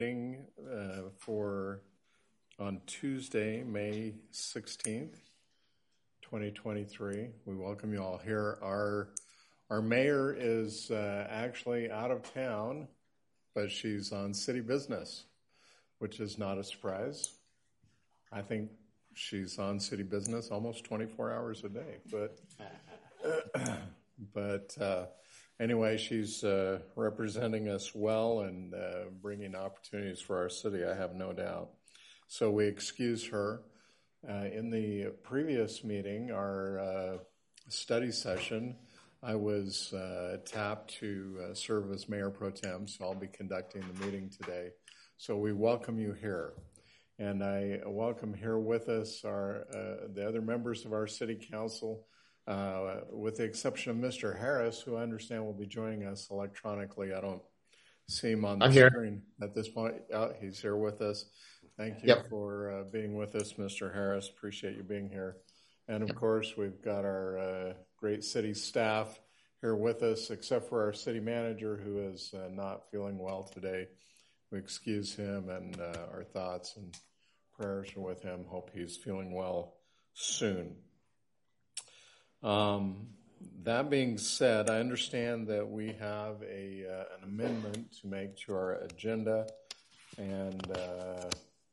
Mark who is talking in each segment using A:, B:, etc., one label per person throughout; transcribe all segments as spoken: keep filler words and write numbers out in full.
A: Uh, for on Tuesday, May sixteenth, twenty twenty-three. We welcome you all here. Our our mayor is uh, actually out of town, but she's on city business, which is not a surprise. I think she's on city business almost twenty-four hours a day. But but uh, anyway, she's uh, representing us well and uh, bringing opportunities for our city, I have no doubt. So we excuse her. Uh, in the previous meeting, our uh, study session, I was uh, tapped to uh, serve as Mayor Pro Tem, so I'll be conducting the meeting today. So we welcome you here. And I welcome here with us our uh, the other members of our City Council, uh, with the exception of Mister Harris, who I understand will be joining us electronically. I don't see him on the
B: I'm here.
A: screen at this point. Oh, he's here with us. Thank you
B: Yep.
A: for uh, being with us, Mister Harris. Appreciate you being here. And, of yep. course, we've got our uh, great city staff here with us, except for our city manager, who is uh, not feeling well today. We excuse him, and uh, our thoughts and prayers are with him. Hope he's feeling well soon. Um, that being said, I understand that we have a uh, an amendment to make to our agenda, and uh,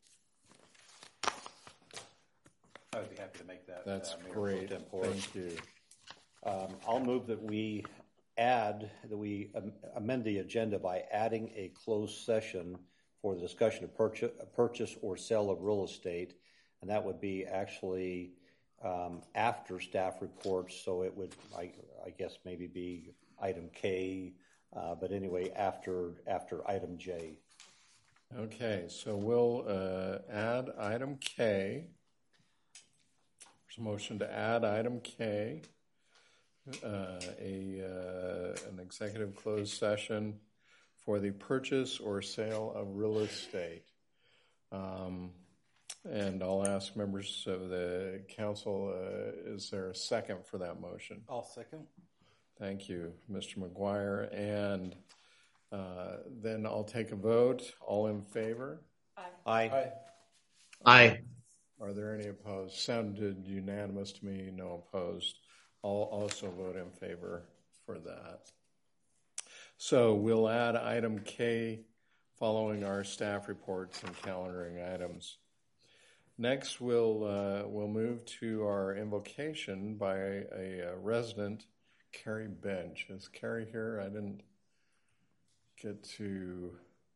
C: I would be happy to make that.
A: That's
C: uh,
A: great. Thank you.
C: Um, I'll move that we add, that we um, amend the agenda by adding a closed session for the discussion of purchase, purchase or sale of real estate, and that would be actually um, after staff reports. So it would, I, I guess, maybe be item K, uh, but anyway, after after item J.
A: Okay, so we'll uh, add item K. There's a motion to add item K, uh, a uh, an executive closed session for the purchase or sale of real estate. Um, and I'll ask members of the council, uh, is there a second for that motion?
D: I'll second.
A: Thank you, Mister McGuire. And uh, then I'll take a vote. All in favor?
C: Aye.
D: Aye.
B: Aye.
A: Are there any opposed? Sounded unanimous to me, no opposed. I'll also vote in favor for that. So we'll add item K following our staff reports and calendaring items. Next, we'll uh, we'll move to our invocation by a, a resident, Carrie Bench. Is Carrie here? I didn't get to.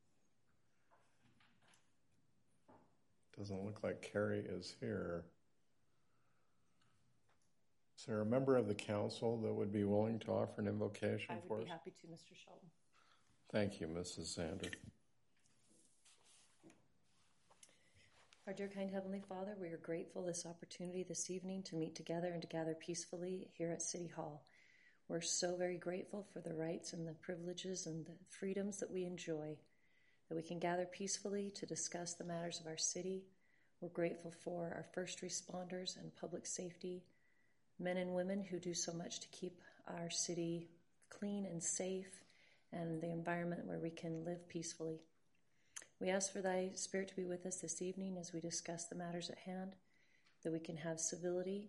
A: Doesn't look like Carrie is here. Is there a member of the council that would be willing to offer an invocation
E: I
A: for us?
E: would be happy to, Mister Shelton.
A: Thank you, Missus Zander.
E: Our dear kind Heavenly Father, we are grateful this opportunity this evening to meet together and to gather peacefully here at City Hall. We're so very grateful for the rights and the privileges and the freedoms that we enjoy, that we can gather peacefully to discuss the matters of our city. We're grateful for our first responders and public safety, men and women who do so much to keep our city clean and safe and the environment where we can live peacefully. We ask for thy Spirit to be with us this evening as we discuss the matters at hand, that we can have civility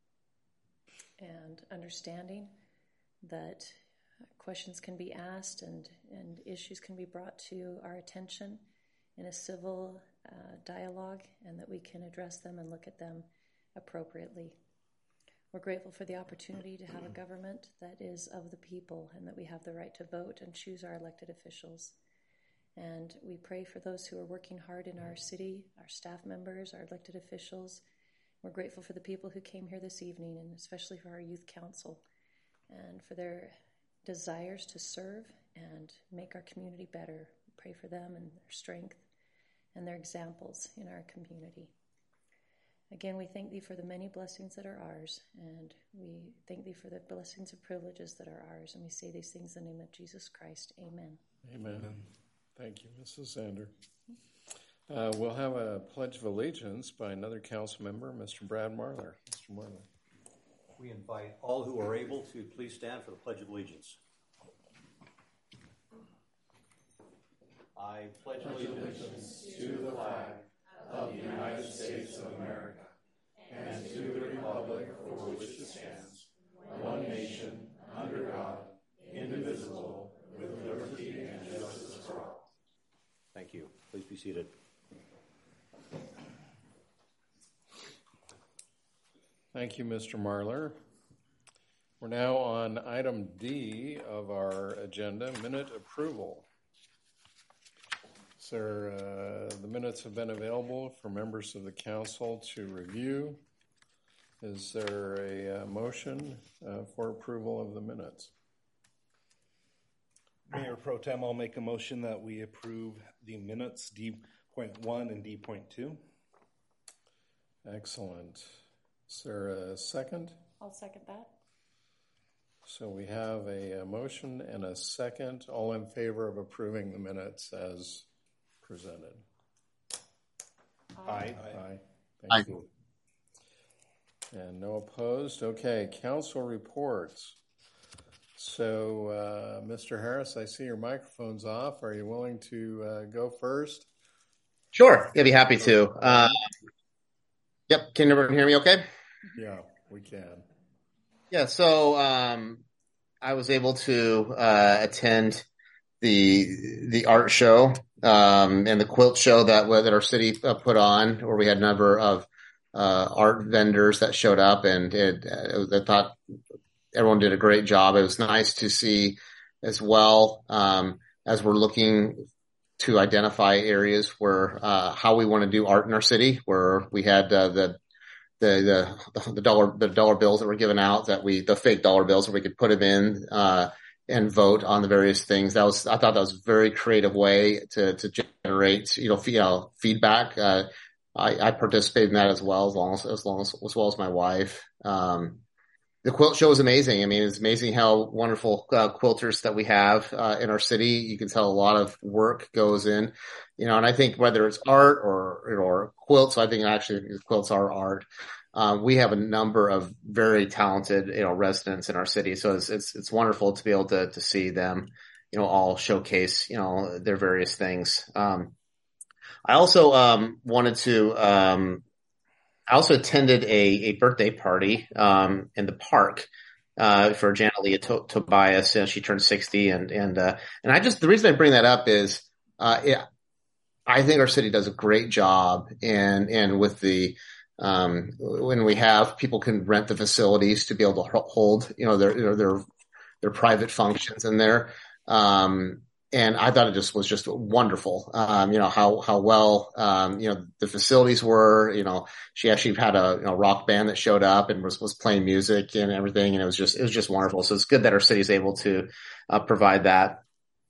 E: and understanding, that questions can be asked and, and issues can be brought to our attention in a civil uh, dialogue, and that we can address them and look at them appropriately. We're grateful for the opportunity to have a government that is of the people and that we have the right to vote and choose our elected officials. And we pray for those who are working hard in our city, our staff members, our elected officials. We're grateful for the people who came here this evening, and especially for our youth council, and for their desires to serve and make our community better. We pray for them and their strength and their examples in our community. Again, we thank thee for the many blessings that are ours, and we thank thee for the blessings and privileges that are ours, and we say these things in the name of Jesus Christ. Amen.
A: Amen. Thank you, Missus Zander. Uh, we'll have a Pledge of Allegiance by another council member, Mister Brad Marler. Mister Marler.
C: We invite all who are able to please stand for the Pledge of Allegiance. I pledge allegiance to the flag of the United States of America and to the republic for which it stands, one nation, under God, indivisible, with liberty and justice for all. Thank you. Please be seated.
A: Thank you, Mister Marler. We're now on item D of our agenda, minute approval. Sir, uh, the minutes have been available for members of the council to review. Is there a uh, motion uh, for approval of the minutes?
B: Mayor Pro Tem, I'll make a motion that we approve the minutes D point one and D point two.
A: Excellent. Is there a second?
E: I'll second that.
A: So we have a, a motion and a second. All in favor of approving the minutes as presented?
B: Aye.
A: Aye.
B: Aye.
A: Thank you. And no opposed. Okay, council reports. So, uh, Mister Harris, I see your microphone's off. Are you willing to uh, go first?
D: Sure, I'd be happy to. Uh, yep, can everyone hear me okay?
A: Yeah, we can.
D: Yeah, so um, I was able to uh, attend the the art show um, and the quilt show that that our city uh, put on, where we had a number of uh, art vendors that showed up, and it, it, I thought everyone did a great job. It was nice to see as well um, as we're looking to identify areas where uh, how we want to do art in our city, where we had uh, the The, the, the dollar, the dollar bills that were given out, that we, the fake dollar bills, that we could put them in, uh, and vote on the various things. That was, I thought that was a very creative way to, to generate, you know, you know, feedback. Uh, I, I participated in that as well, as long as, as long as, as well as my wife. Um, the quilt show is amazing. I mean, it's amazing how wonderful uh, quilters that we have, uh, in our city. You can tell a lot of work goes in, you know, and I think whether it's art or, or quilts, I think actually quilts are art. Uh, we have a number of very talented, you know, residents in our city. So it's, it's, it's wonderful to be able to, to see them, you know, all showcase, you know, their various things. Um, I also, um, wanted to, um, I also attended a, a birthday party, um, in the park, uh, for Janalia to- Tobias. You know, she turned sixty, and, and, uh, and I just, the reason I bring that up is, uh, it, I think our city does a great job, and, and with the, um, when we have people can rent the facilities to be able to hold, you know, their, you know, their, their private functions in there. Um, and I thought it just was just wonderful. Um, you know, how, how well, um, you know, the facilities were, you know, she actually had a, you know, rock band that showed up and was, was playing music and everything. And it was just, it was just wonderful. So it's good that our city is able to, uh, provide that.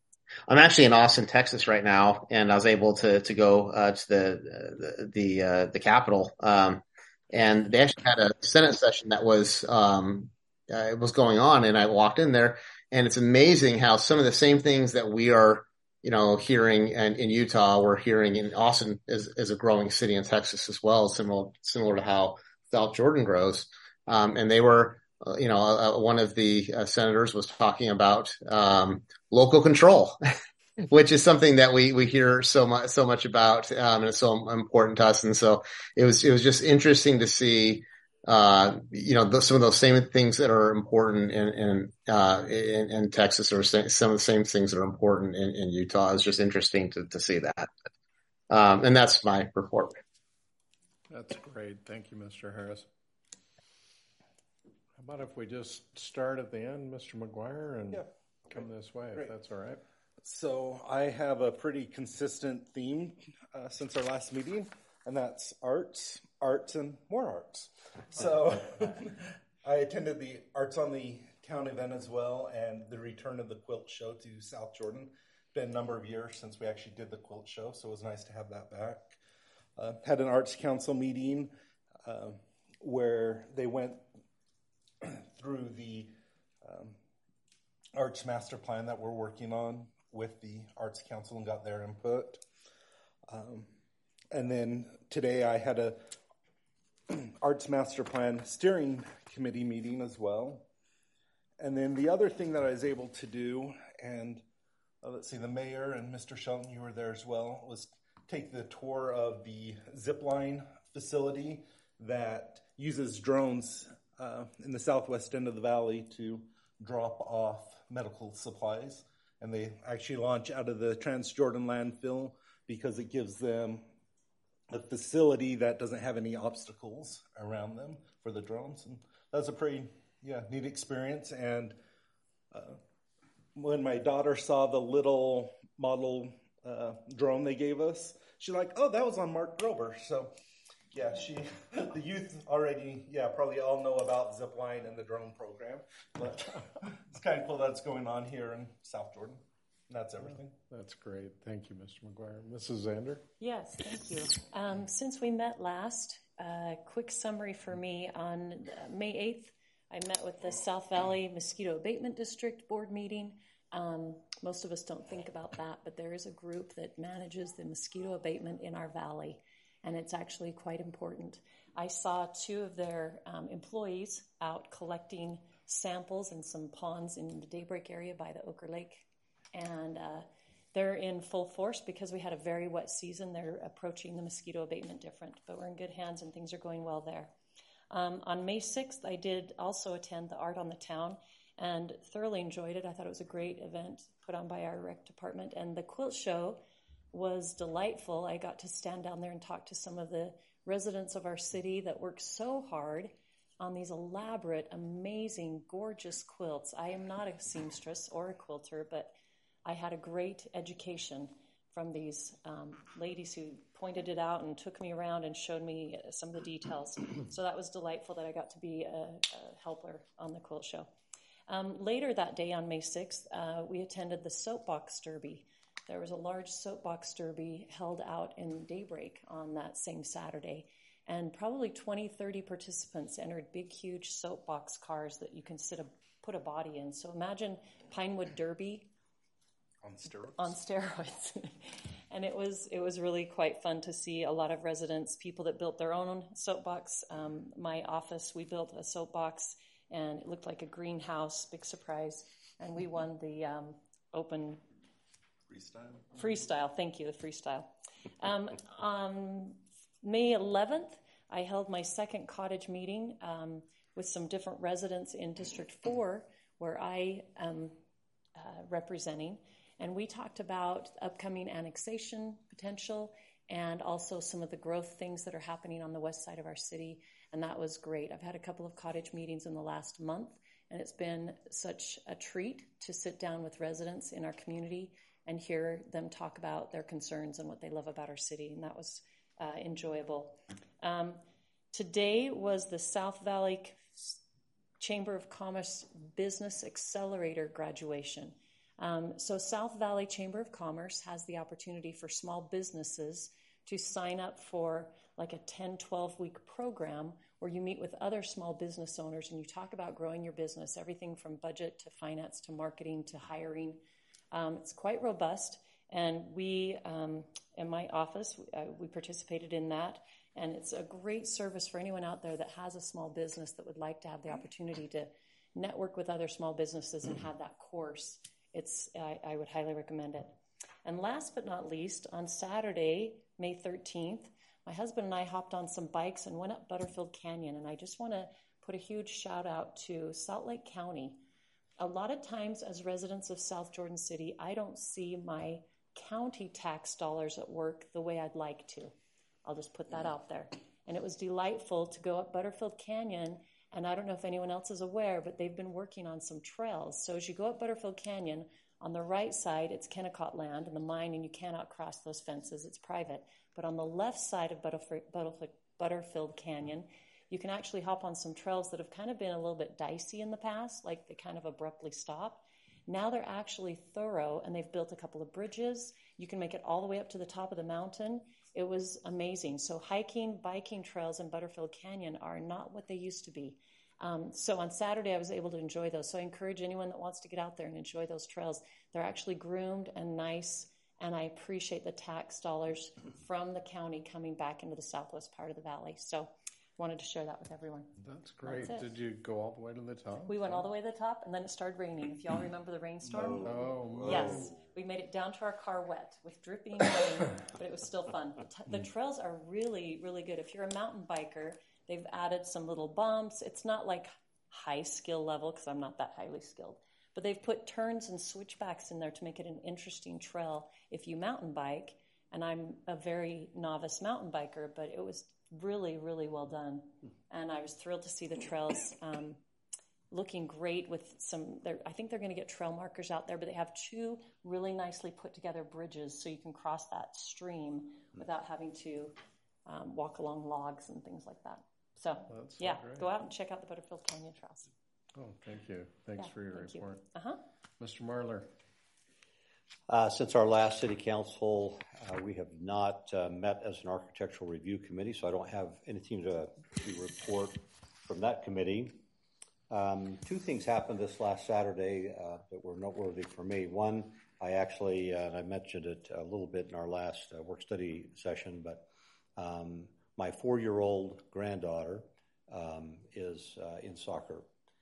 D: I'm actually in Austin, Texas right now, and I was able to, to go, uh, to the, the, the, uh, the Capitol. Um, and they actually had a Senate session that was, um, uh, was going on, and I walked in there, and it's amazing how some of the same things that we are, you know, hearing in, in Utah, we're hearing in Austin is, is a growing city in Texas as well, similar, similar to how South Jordan grows. Um, and they were, uh, you know, uh, one of the uh, senators was talking about, um, local control, which is something that we, we hear so much, so much about, um, and it's so important to us. And so it was, it was just interesting to see, uh, you know, the, some of those same things that are important in, in, uh, in, in Texas, or some of the same things that are important in, in Utah. It's just interesting to, to see that. Um, and that's my report.
A: That's great. Thank you, Mister Harris. How about if we just start at the end, Mister McGuire, and
B: yeah.
A: come this way,
B: Great.
A: if that's all right?
B: So I have a pretty consistent theme uh, since our last meeting, and that's arts, arts, and more arts. So I attended the Arts on the Town event as well, and the return of the quilt show to South Jordan. Been a number of years since we actually did the quilt show, so it was nice to have that back. Uh, had an Arts Council meeting uh, where they went through the um, Arts Master Plan that we're working on with the Arts Council and got their input. Um, and then today I had a Arts Master Plan Steering Committee meeting as well. And then the other thing that I was able to do, and uh, let's see, the mayor and Mister Shelton, you were there as well, was take the tour of the zipline facility that uses drones uh, in the southwest end of the valley to drop off medical supplies. And they actually launch out of the Transjordan landfill because it gives them a facility that doesn't have any obstacles around them for the drones. And that's a pretty, yeah, neat experience. And uh, when my daughter saw the little model uh, drone they gave us, she's like, oh, that was on Mark Grober. So, yeah, she, the youth already, yeah, probably all know about Zipline and the drone program. But it's kind of cool that it's going on here in South Jordan. That's everything.
A: That's great. Thank you, Mister McGuire. Missus Zander?
E: Yes, thank you. Um, since we met last, a uh, quick summary for me. On uh, May eighth, I met with the South Valley Mosquito Abatement District board meeting. Um, most of us don't think about that, but there is a group that manages the mosquito abatement in our valley, and it's actually quite important. I saw two of their um, employees out collecting samples in some ponds in the Daybreak area by the Ochre Lake. And uh, they're in full force because we had a very wet season. They're approaching the mosquito abatement different, but we're in good hands and things are going well there. Um, on May sixth, I did also attend the Art on the Town and thoroughly enjoyed it. I thought it was a great event put on by our rec department. And the quilt show was delightful. I got to stand down there and talk to some of the residents of our city that work so hard on these elaborate, amazing, gorgeous quilts. I am not a seamstress or a quilter, but I had a great education from these um, ladies who pointed it out and took me around and showed me some of the details. So that was delightful that I got to be a, a helper on the quilt show. Um, later that day on May sixth, uh, we attended the Soapbox Derby. There was a large soapbox derby held out in Daybreak on that same Saturday. And probably twenty, thirty participants entered big, huge soapbox cars that you can sit a, put a body in. So imagine Pinewood Derby,
B: On steroids.
E: On steroids. And it was it was really quite fun to see a lot of residents, people that built their own soapbox. Um, my office, we built a soapbox, and it looked like a greenhouse, big surprise. And we won the um, open...
B: Freestyle.
E: Freestyle, thank you, the freestyle. Um, on May eleventh, I held my second cottage meeting um, with some different residents in District four, where I am uh, representing. And we talked about upcoming annexation potential and also some of the growth things that are happening on the west side of our city. And that was great. I've had a couple of cottage meetings in the last month, and it's been such a treat to sit down with residents in our community and hear them talk about their concerns and what they love about our city. And that was uh, enjoyable. Um, today was the South Valley Chamber of Commerce Business Accelerator graduation. Um, so South Valley Chamber of Commerce has the opportunity for small businesses to sign up for like a ten, twelve week program where you meet with other small business owners and you talk about growing your business, everything from budget to finance to marketing to hiring. Um, it's quite robust, and we, um, in my office, uh, we participated in that, and it's a great service for anyone out there that has a small business that would like to have the opportunity to network with other small businesses and have that course. It's I, I would highly recommend it. And last but not least, on Saturday, May thirteenth, my husband and I hopped on some bikes and went up Butterfield Canyon, and I just want to put a huge shout out to Salt Lake County. A lot of times as residents of South Jordan City, I don't see my county tax dollars at work the way I'd like to. I'll just put that out there. And it was delightful to go up Butterfield Canyon, and I don't know if anyone else is aware, but they've been working on some trails. So as you go up Butterfield Canyon, on the right side, it's Kennecott land and the mine, and you cannot cross those fences. It's private. But on the left side of Butterfield, Butterfield Canyon, you can actually hop on some trails that have kind of been a little bit dicey in the past, like they kind of abruptly stop. Now they're actually thorough, and they've built a couple of bridges. You can make it all the way up to the top of the mountain. It was amazing. So hiking, biking trails in Butterfield Canyon are not what they used to be. Um, so on Saturday, I was able to enjoy those. So I encourage anyone that wants to get out there and enjoy those trails. They're actually groomed and nice, and I appreciate the tax dollars from the county coming back into the southwest part of the valley. So wanted to share that with everyone.
A: That's great.
E: That's it.
A: Did you go all the way to the top?
E: We went all the way to the top, and then it started raining. If y'all remember the rainstorm.
A: Oh, no.
E: Yes. We made it down to our car wet with dripping rain, but it was still fun. The, t- the trails are really, really good. If you're a mountain biker, they've added some little bumps. It's not like high skill level because I'm not that highly skilled, but they've put turns and switchbacks in there to make it an interesting trail if you mountain bike. And I'm a very novice mountain biker, but it was really, really well done. And I was thrilled to see the trails um, looking great with some, I think they're going to get trail markers out there, but they have two really nicely put together bridges so you can cross that stream without having to um, walk along logs and things like that. So,
A: That's so
E: yeah,
A: great.
E: go out and check out the Butterfield Canyon trails.
A: Oh, thank you. Thanks
E: Yeah,
A: for your
E: thank you.
A: report.
E: Uh-huh.
A: Mister Marler.
C: Uh, since our last city council, uh, we have not uh, met as an architectural review committee, so I don't have anything to, to report from that committee. Um, two things happened this last Saturday uh, that were noteworthy for me. One, I actually, uh, and I mentioned it a little bit in our last uh, work study session, but um, my four-year-old granddaughter um, is uh, in soccer.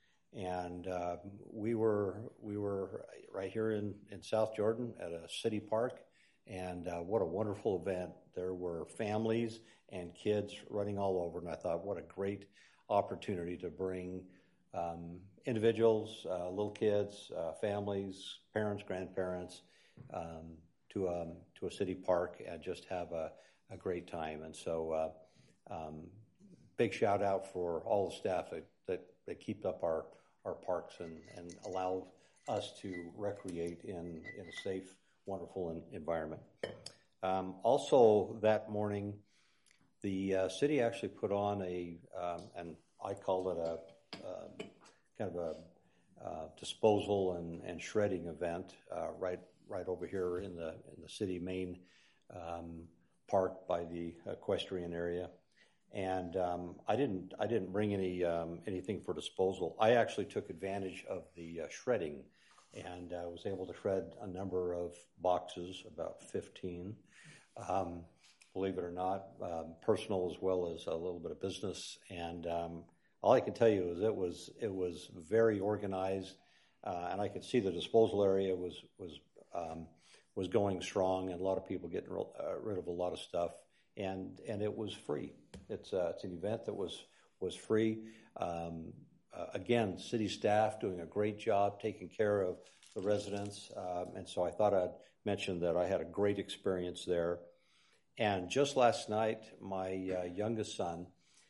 C: And uh, we were we were right here in, in South Jordan at a city park, and uh, what a wonderful event. There were families and kids running all over, and I thought, what a great opportunity to bring um, individuals, uh, little kids, uh, families, parents, grandparents um, to, um, to a city park and just have a, a great time. And so uh, um, big shout out for all the staff that, that, that keep up our our parks and, and allow us to recreate in, in a safe, wonderful in, environment. Um, also that morning, the uh, city actually put on a, um, and I call it a uh, kind of a uh, disposal and, and shredding event uh, right right over here in the in the city main um, park by the equestrian area. And um, I didn't. I didn't bring any um, anything for disposal. I actually took advantage of the uh, shredding, and I uh, was able to shred a number of boxes, about fifteen. Um, believe it or not, um, personal as well as a little bit of business. And um, all I can tell you is it was it was very organized, uh, and I could see the disposal area was was um, was going strong, and a lot of people getting uh, rid of a lot of stuff. And and it was free. It's uh, it's an event that was was free. Um, uh, again, city staff doing a great job taking care of the residents. Um, and so I thought I'd mention that I had a great experience there. And just last night, my uh, youngest son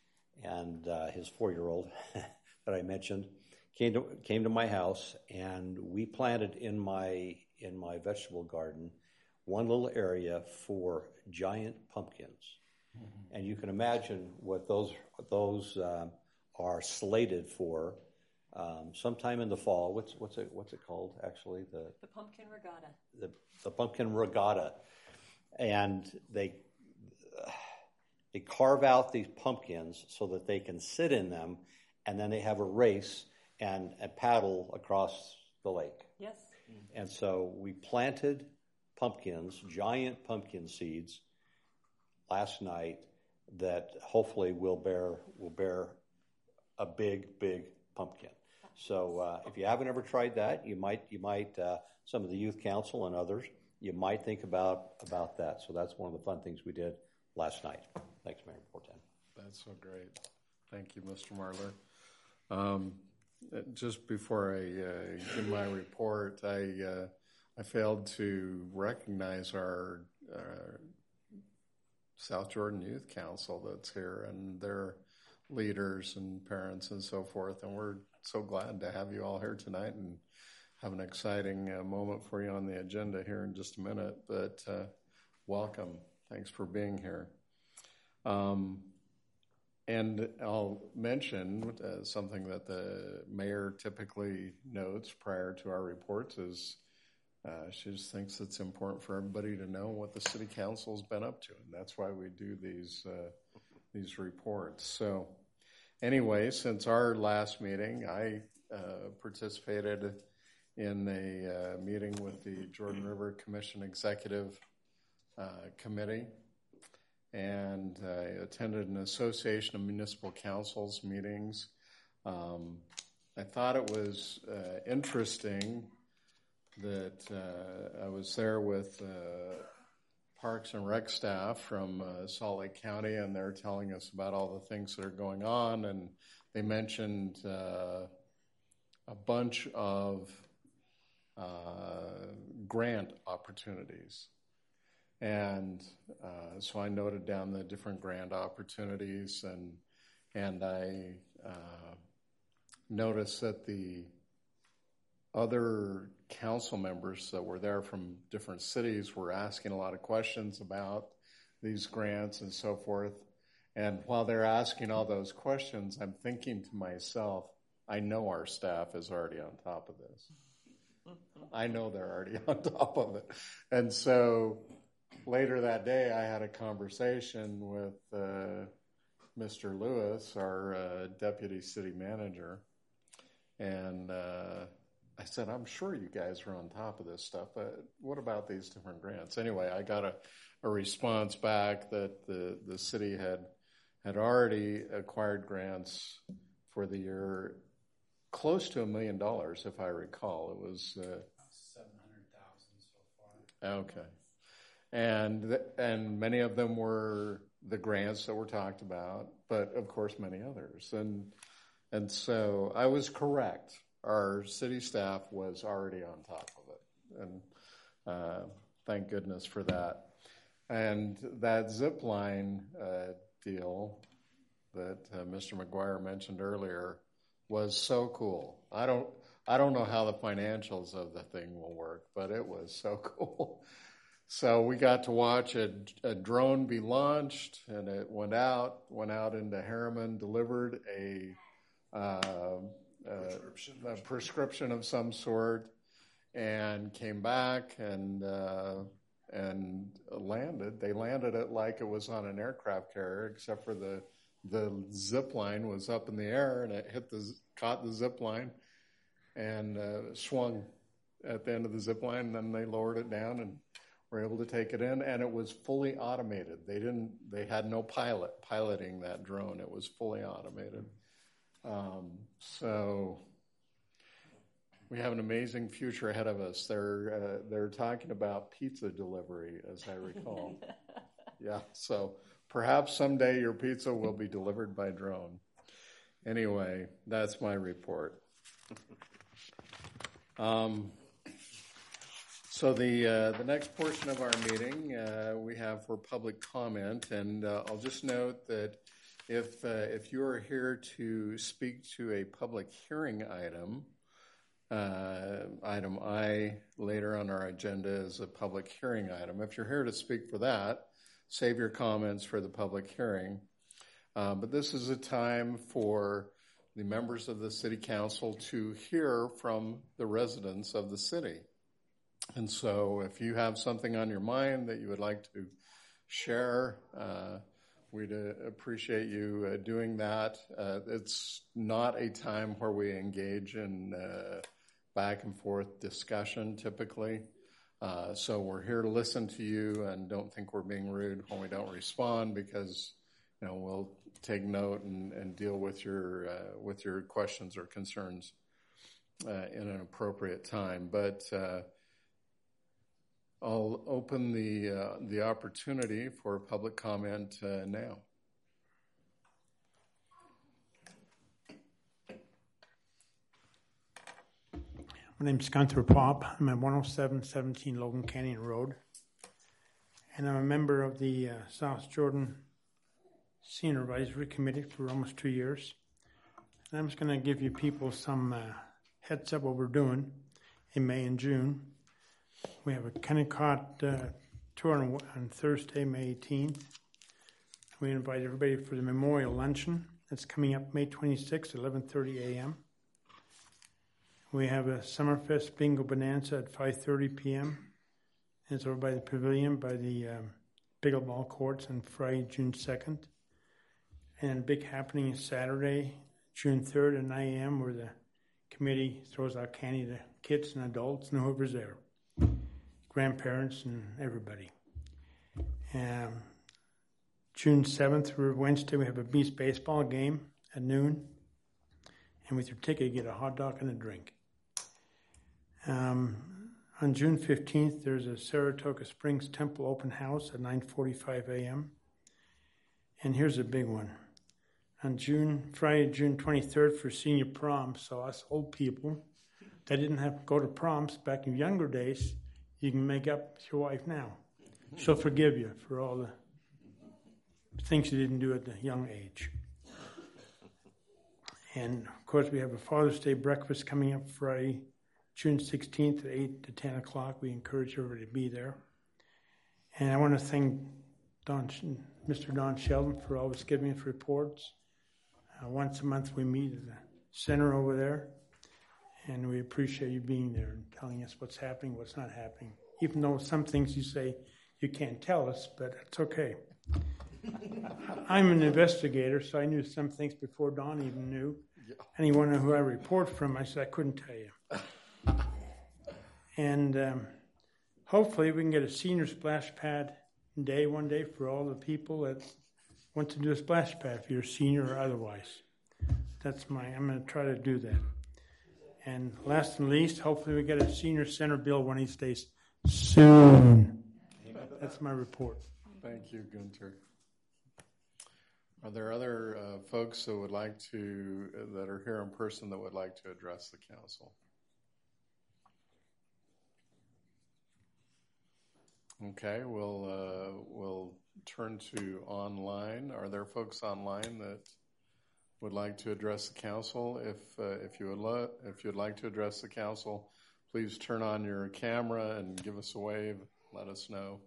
C: and uh, his four-year-old that I mentioned came to came to my house, and we planted in my in my vegetable garden one little area for giant pumpkins. Mm-hmm. And you can imagine what those those um, are slated for um, sometime in the fall. What's what's it what's it called actually? The
E: the pumpkin regatta.
C: The the pumpkin regatta, and they uh, they carve out these pumpkins so that they can sit in them, and then they have a race and and paddle across the lake.
E: Yes.
C: Mm-hmm. And so we planted pumpkins, giant pumpkin seeds, last night that hopefully will bear will bear a big, big pumpkin. So uh, if you haven't ever tried that, you might you might uh, some of the youth council and others you might think about about that. So that's one of the fun things we did last night. Thanks, Mayor Porten.
A: That's so great. Thank you, Mister Marler. Um, just before I uh, give my report, I. Uh, I failed to recognize our uh, South Jordan Youth Council that's here and their leaders and parents and so forth. And we're so glad to have you all here tonight and have an exciting uh, moment for you on the agenda here in just a minute. But uh, welcome. Thanks for being here. Um, and I'll mention uh, something that the mayor typically notes prior to our reports is Uh, she just thinks it's important for everybody to know what the city council's been up to, and that's why we do these uh, these reports. So, anyway, since our last meeting, I uh, participated in a uh, meeting with the Jordan River Commission Executive uh, Committee, and I attended an Association of Municipal Councils meetings. Um, I thought it was uh, interesting that uh, I was there with uh, Parks and Rec staff from uh, Salt Lake County, and they're telling us about all the things that are going on, and they mentioned uh, a bunch of uh, grant opportunities. And uh, so I noted down the different grant opportunities, and and I uh, noticed that the other council members that were there from different cities were asking a lot of questions about these grants and so forth. And while they're asking all those questions, I'm thinking to myself, I know our staff is already on top of this. I know they're already on top of it. And so later that day, I had a conversation with uh, Mister Lewis, our uh, deputy city manager, and uh, I said, I'm sure you guys are on top of this stuff, but what about these different grants? Anyway, I got a, a response back that the, the city had had already acquired grants for the year close to a million dollars, if I recall. It was uh,
F: seven hundred thousand so far.
A: Okay. And th- and many of them were the grants that were talked about, but of course many others. And and so I was correct. Our city staff was already on top of it, and uh, thank goodness for that. And that zip line uh, deal that uh, Mister McGuire mentioned earlier was so cool. I don't I don't know how the financials of the thing will work, but it was so cool. So we got to watch a, a drone be launched, and it went out, went out into Harriman, delivered a, uh, prescription. a, a prescription of some sort, and came back and uh, and landed. They landed it like it was on an aircraft carrier, except for the the zip line was up in the air, and it hit the caught the zip line and uh, swung at the end of the zip line. And then they lowered it down and were able to take it in, and it was fully automated. They didn't. They had no pilot piloting that drone. It was fully automated. Um, so we have an amazing future ahead of us. They're uh, they're talking about pizza delivery, as I recall. Yeah. So perhaps someday your pizza will be delivered by drone. Anyway, that's my report. Um, So the uh, the next portion of our meeting uh, we have for public comment, and uh, I'll just note that if uh, if you are here to speak to a public hearing item, uh, item I later on our agenda is a public hearing item. If you're here to speak for that, save your comments for the public hearing. Uh, but this is a time for the members of the City Council to hear from the residents of the city. And so if you have something on your mind that you would like to share, uh, we'd uh, appreciate you uh, doing that. Uh, it's not a time where we engage in uh, back and forth discussion typically. Uh, so we're here to listen to you, and don't think we're being rude when we don't respond, because you know we'll take note and, and deal with your uh, with your questions or concerns uh, in an appropriate time. But uh, I'll open the uh, the opportunity for public comment uh, now.
F: My name's Gunther Pop. I'm at one oh seven seventeen Logan Canyon Road. And I'm a member of the uh, South Jordan Senior Advisory Committee for almost two years. And I'm just going to give you people some uh, heads up what we're doing in May and June. We have a Kennecott uh, tour on, on Thursday, May eighteenth. We invite everybody for the Memorial Luncheon. That's coming up May twenty-sixth, eleven thirty a.m. We have a Summerfest Bingo Bonanza at five thirty p.m. It's over by the pavilion, by the um, pickleball courts on Friday, June second. And a big happening is Saturday, June third at nine a.m. where the committee throws out candy to kids and adults and whoever's there. Grandparents and everybody. Um, June seventh through Wednesday, we have a Beast baseball game at noon. And with your ticket, you get a hot dog and a drink. Um, on June fifteenth, there's a Saratoga Springs Temple open house at nine forty-five a.m. And here's a big one. On June Friday, June twenty-third, for senior prom, so us old people that didn't have to go to proms back in younger days, you can make up with your wife now. She'll forgive you for all the things you didn't do at the young age. And, of course, we have a Father's Day breakfast coming up Friday, June sixteenth at eight to ten o'clock. We encourage everybody to be there. And I want to thank Don, Mister Don Sheldon for always giving us reports. Uh, once a month we meet at the center over there, and we appreciate you being there and telling us what's happening, what's not happening. Even though some things you say you can't tell us, but it's okay. I'm an investigator, so I knew some things before Don even knew. Anyone who I report from, I said I couldn't tell you. And um, hopefully we can get a senior splash pad day one day for all the people that want to do a splash pad, if you're a senior or otherwise. That's my, I'm going to try to do that. And last and least, hopefully we get a senior center bill one of these days soon. That's my report.
A: Thank you, Gunter. Are there other uh, folks that would like to, uh, that are here in person that would like to address the council? Okay, we'll uh, we'll turn to online. Are there folks online that would like to address the council? If uh, if you would lo- if you'd like to address the council, please turn on your camera and give us a wave. Let us know.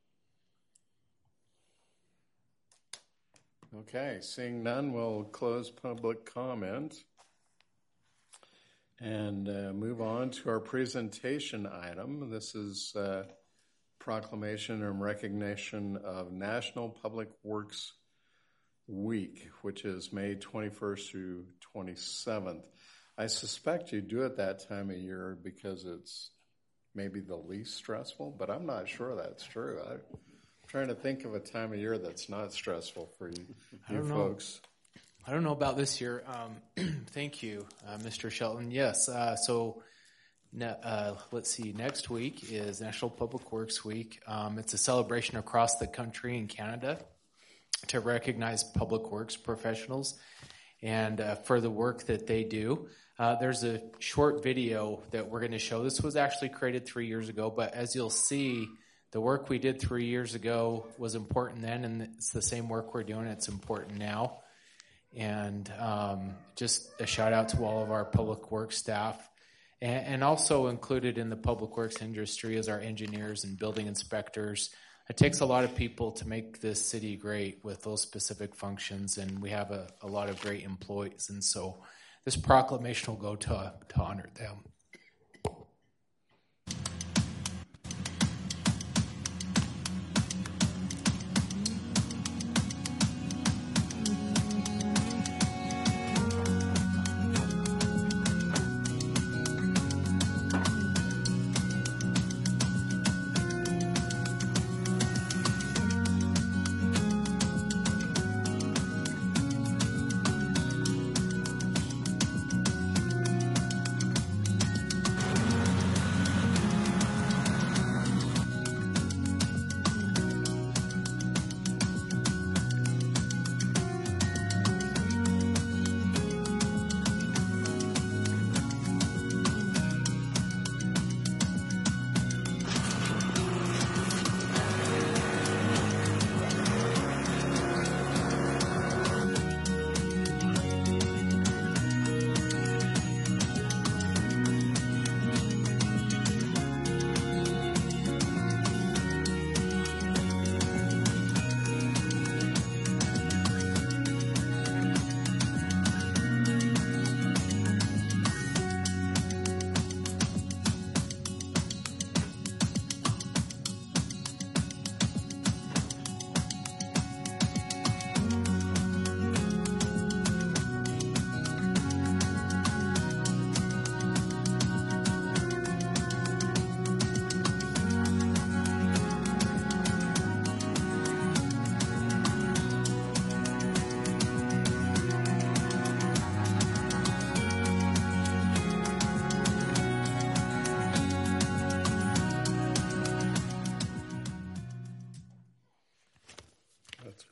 A: Okay, seeing none, we'll close public comment and uh, move on to our presentation item. This is uh, proclamation and recognition of National Public Works Week, which is May twenty-first through twenty-seventh. I suspect you do it that time of year because it's maybe the least stressful, but I'm not sure that's true. I, Trying to think of a time of year that's not stressful for you, you folks.
G: I don't know about this year. Um, thank you, uh, Mister Shelton. Yes, uh, so uh, let's see. Next week is National Public Works Week. Um, it's a celebration across the country in Canada to recognize public works professionals and uh, for the work that they do. Uh, there's a short video that we're going to show. This was actually created three years ago, but as you'll see, the work we did three years ago was important then, and it's the same work we're doing. It's important now. And um, just a shout out to all of our public works staff. And, and also included in the public works industry is our engineers and building inspectors. It takes a lot of people to make this city great with those specific functions, and we have a, a lot of great employees. And so this proclamation will go to, to honor them.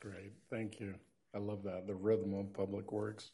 A: great. Thank you. I love that, the rhythm of Public Works.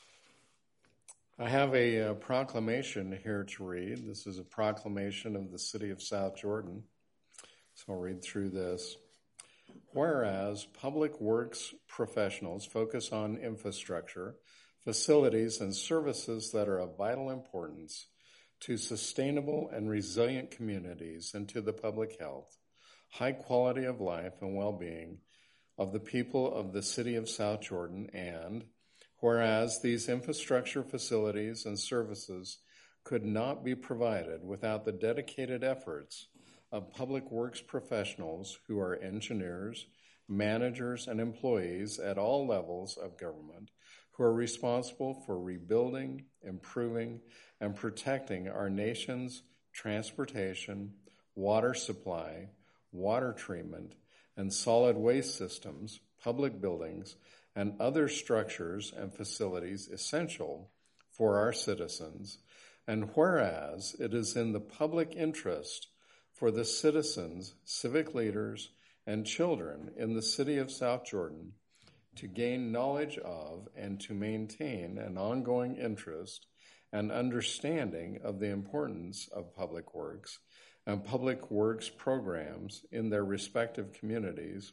A: I have a, uh proclamation here to read. This is a proclamation of the City of South Jordan. So I'll read through this. Whereas Public Works professionals focus on infrastructure, facilities, and services that are of vital importance to sustainable and resilient communities and to the public health, high quality of life, and well-being of the people of the City of South Jordan, and whereas these infrastructure facilities and services could not be provided without the dedicated efforts of Public Works professionals who are engineers, managers, and employees at all levels of government who are responsible for rebuilding, improving, and protecting our nation's transportation, water supply, water treatment, and solid waste systems, public buildings, and other structures and facilities essential for our citizens. And whereas it is in the public interest for the citizens, civic leaders, and children in the City of South Jordan to gain knowledge of and to maintain an ongoing interest and understanding of the importance of public works and public works programs in their respective communities.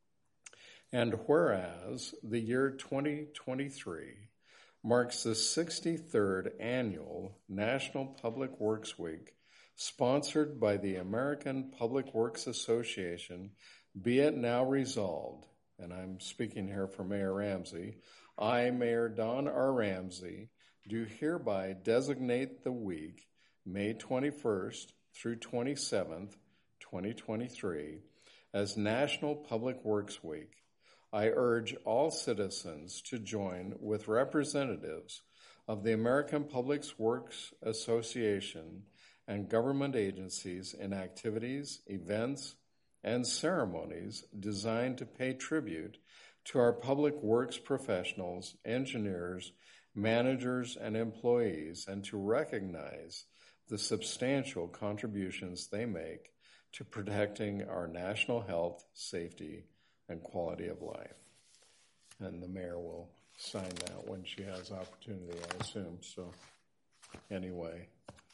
A: And whereas the year twenty twenty-three marks the sixty-third annual National Public Works Week, sponsored by the American Public Works Association, be it now resolved, and I'm speaking here for Mayor Ramsey, I, Mayor Don R. Ramsey, do hereby designate the week, May twenty-first through twenty-seventh, twenty twenty-three, as National Public Works Week. I urge all citizens to join with representatives of the American Public Works Association and government agencies in activities, events, and ceremonies designed to pay tribute to our public works professionals, engineers, managers, and employees, and to recognize the substantial contributions they make to protecting our national health, safety, and quality of life. And the mayor will sign that when she has opportunity, I assume. So anyway,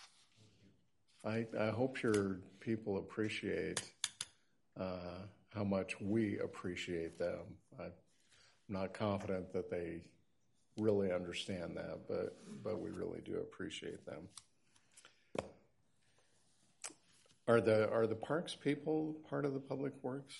A: I, I hope your people appreciate uh, how much we appreciate them. I'm not confident that they really understand that, but, but we really do appreciate them. Are the are the parks people part of the Public Works?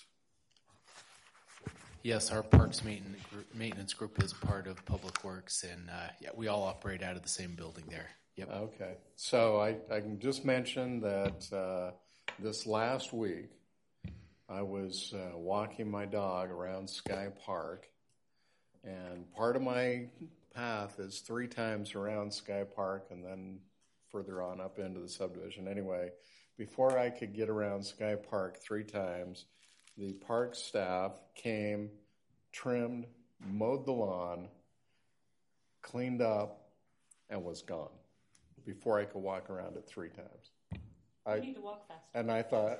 G: Yes, our Parks maintenance group, maintenance group is part of Public Works, and uh, yeah, we all operate out of the same building there. Yep.
A: Okay. So I, I can just mention that uh, this last week, I was uh, walking my dog around Sky Park, and part of my path is three times around Sky Park and then further on up into the subdivision. Anyway, before I could get around Sky Park three times, the park staff came, trimmed, mowed the lawn, cleaned up, and was gone before I could walk around it three times. I
E: You need to walk faster.
A: And I thought,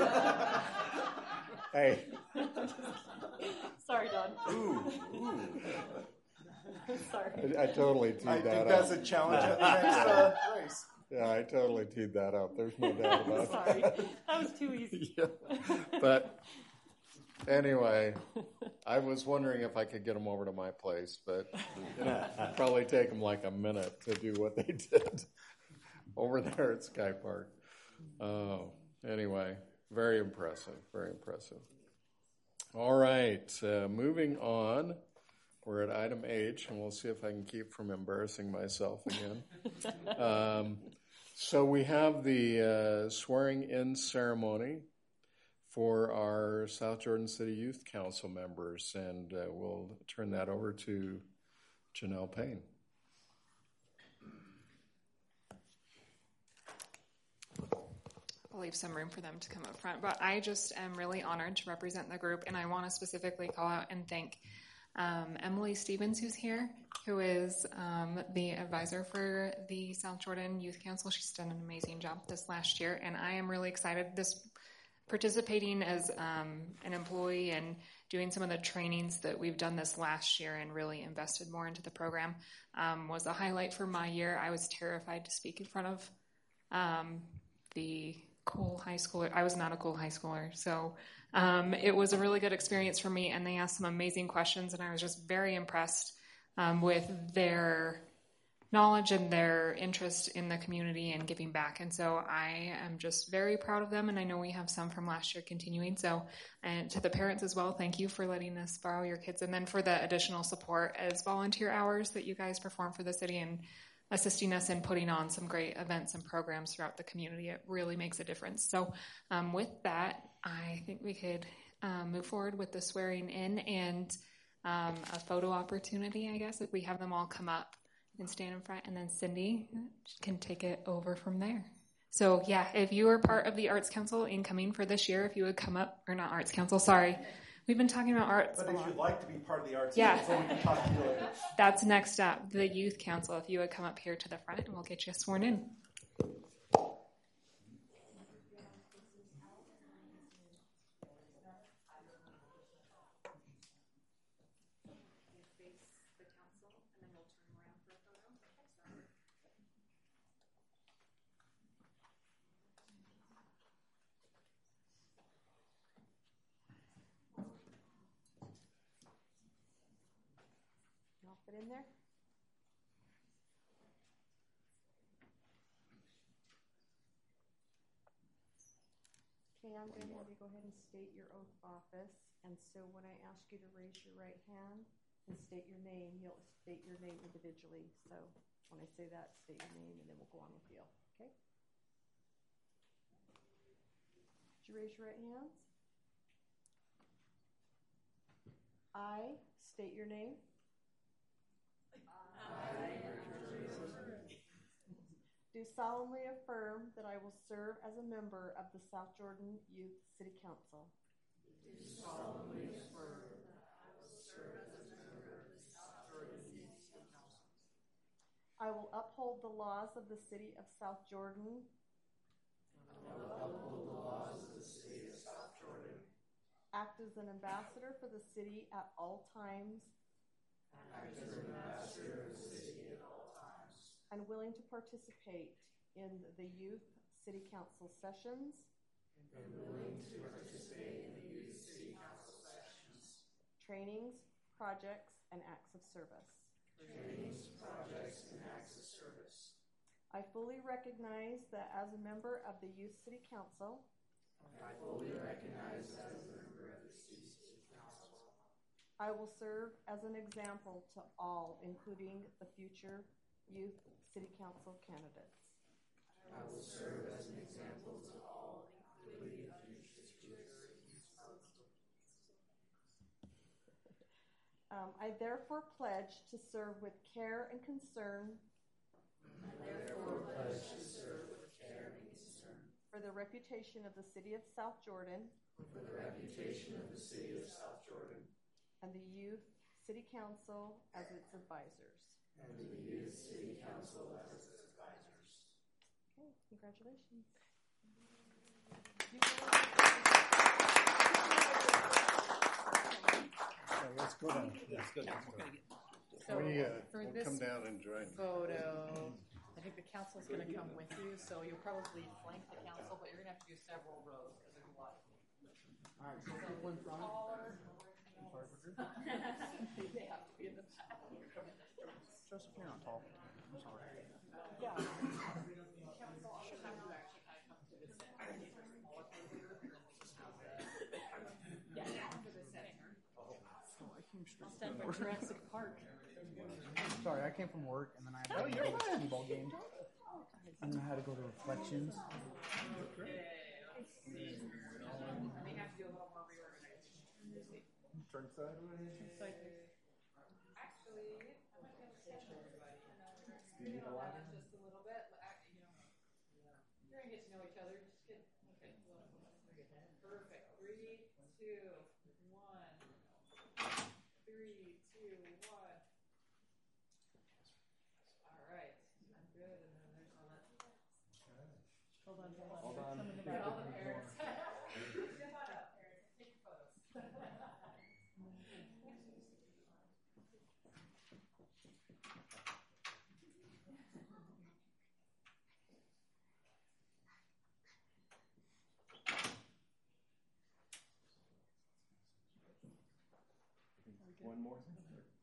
A: hey.
E: Sorry, Don.
B: Ooh, ooh.
E: Sorry.
A: I, I totally teed
B: I
A: that
B: think
A: up.
B: that's a challenge at the next uh, race.
A: Yeah, I totally teed that up. There's no doubt about it.
E: Sorry. That was too easy.
A: Yeah. But anyway, I was wondering if I could get them over to my place, but it'd probably take them like a minute to do what they did over there at Sky Park. Oh, anyway, very impressive, very impressive. All right, uh, moving on. We're at item H, and we'll see if I can keep from embarrassing myself again. um, so we have the uh, swearing-in ceremony for our South Jordan City Youth Council members, and uh, we'll turn that over to Janelle Payne.
H: I'll leave some room for them to come up front, but I just am really honored to represent the group, and I want to specifically call out and thank um, Emily Stevens, who's here, who is um, the advisor for the South Jordan Youth Council. She's done an amazing job this last year, and I am really excited. This participating as um, an employee and doing some of the trainings that we've done this last year and really invested more into the program um, was a highlight for my year. I was terrified to speak in front of um, the Cole High Schooler. I was not a Cole High Schooler, so um, it was a really good experience for me, and they asked some amazing questions, and I was just very impressed um, with their knowledge and their interest in the community and giving back. And so I am just very proud of them, and I know we have some from last year continuing. So, and to the parents as well, thank you for letting us borrow your kids, and then for the additional support as volunteer hours that you guys perform for the city and assisting us in putting on some great events and programs throughout the community. It really makes a difference. So um, with that, I think we could uh, move forward with the swearing in and um, a photo opportunity, I guess, if we have them all come up and stand in front, and then Cindy can take it over from there. So yeah, if you are part of the Arts Council incoming for this year, if you would come up, or not Arts Council, sorry. We've been talking about arts.
B: But
H: a
B: if
H: lot.
B: you'd like to be part of the Arts
H: Yeah.
B: Council, we can talk to you later.
H: That's next up, the Youth Council. If you would come up here to the front, and we'll get you sworn in.
I: Fit in there. Okay, I'm going to have you go ahead and state your oath of office. And so when I ask you to raise your right hand and state your name, you'll state your name individually. So when I say that, state your name, and then we'll go on with you. Okay? Did you raise your right hands? I state your name. Do solemnly affirm that I will serve as a member of the South Jordan Youth City Council. Do solemnly affirm that I will serve as a member of the South Jordan Youth City Council. I will uphold the laws of the city of South Jordan. I will uphold the laws of the city of South Jordan. Act as an ambassador for the city at all times. Act as an ambassador of the city at all times. And willing to participate in the Youth City Council sessions. And willing to participate in the Youth City Council sessions. Trainings, projects, and acts of service. Trainings, projects, and acts of service. I fully recognize that as a member of the Youth City Council. I fully recognize that as a member of the Youth City Council. I will serve as an example to all, including the future Youth City Council candidates. I will serve as an example to all, including the future Youth Council. Um, I therefore pledge to serve with care and concern. I therefore pledge to serve with care and concern. For the reputation of the city of South Jordan. For the reputation of the city of South Jordan. And the Youth City Council as its advisors. And the Youth City Council as its advisors. Okay, congratulations.
A: So let's go down. Let's go down.
J: So
A: we, uh,
J: for
A: we'll
J: this
A: come down and join.
J: photo, I think the council's going to come with you, so you'll probably flank the council, but you're going to have to do several rows because there's a lot. All right, so people in front. They have to be in the back.
K: Josephine, you're not tall. I'm sorry.
J: Yeah. Council should have you actually kind of come to the center. Yeah, yeah, to the center. I'll stand by Jurassic Park.
K: Sorry, I came from work and then I had to go to a skee-ball game. And then I had to go to Reflections.
J: We have to do a little more reorganization.
B: Turn side.
J: Actually, I'm not going to stand everybody. Just a little bit. You know, you're going to get to know each other. Just get, okay. Perfect. Three, two, one. Three, two, one. All right. Good. And then there's all that. Hold on, hold on. Hold on. Some of the, all the parents.
A: One more thing.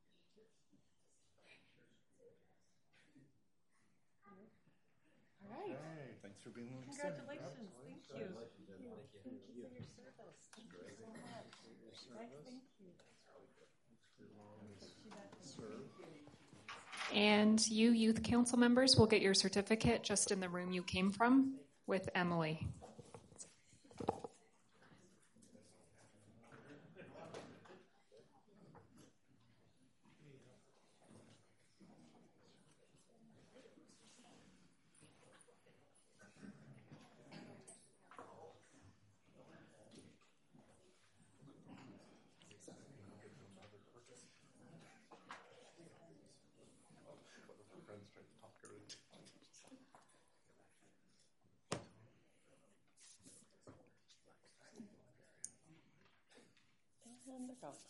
I: All right.
B: Hey, thanks for being with us.
I: Congratulations. Thank you. Thank you. Thank you for your service. Thank you so much. Nice, thank you.
H: And you youth council members will get your certificate just in the room you came from with Emily.
E: And they're gone.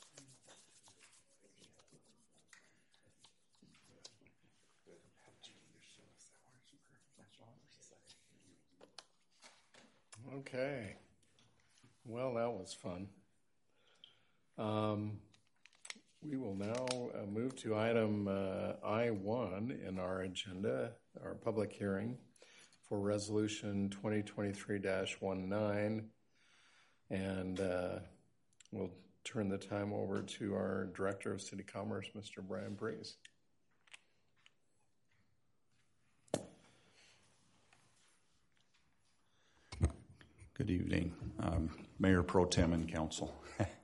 A: Okay. Well, that was fun. Um, we will now uh, move to item uh, I one in our agenda, our public hearing for Resolution twenty twenty-three dash nineteen. And uh, we'll turn the time over to our Director of City Commerce, Mister Brian Breeze.
L: Good evening, um, Mayor Pro Tem and Council.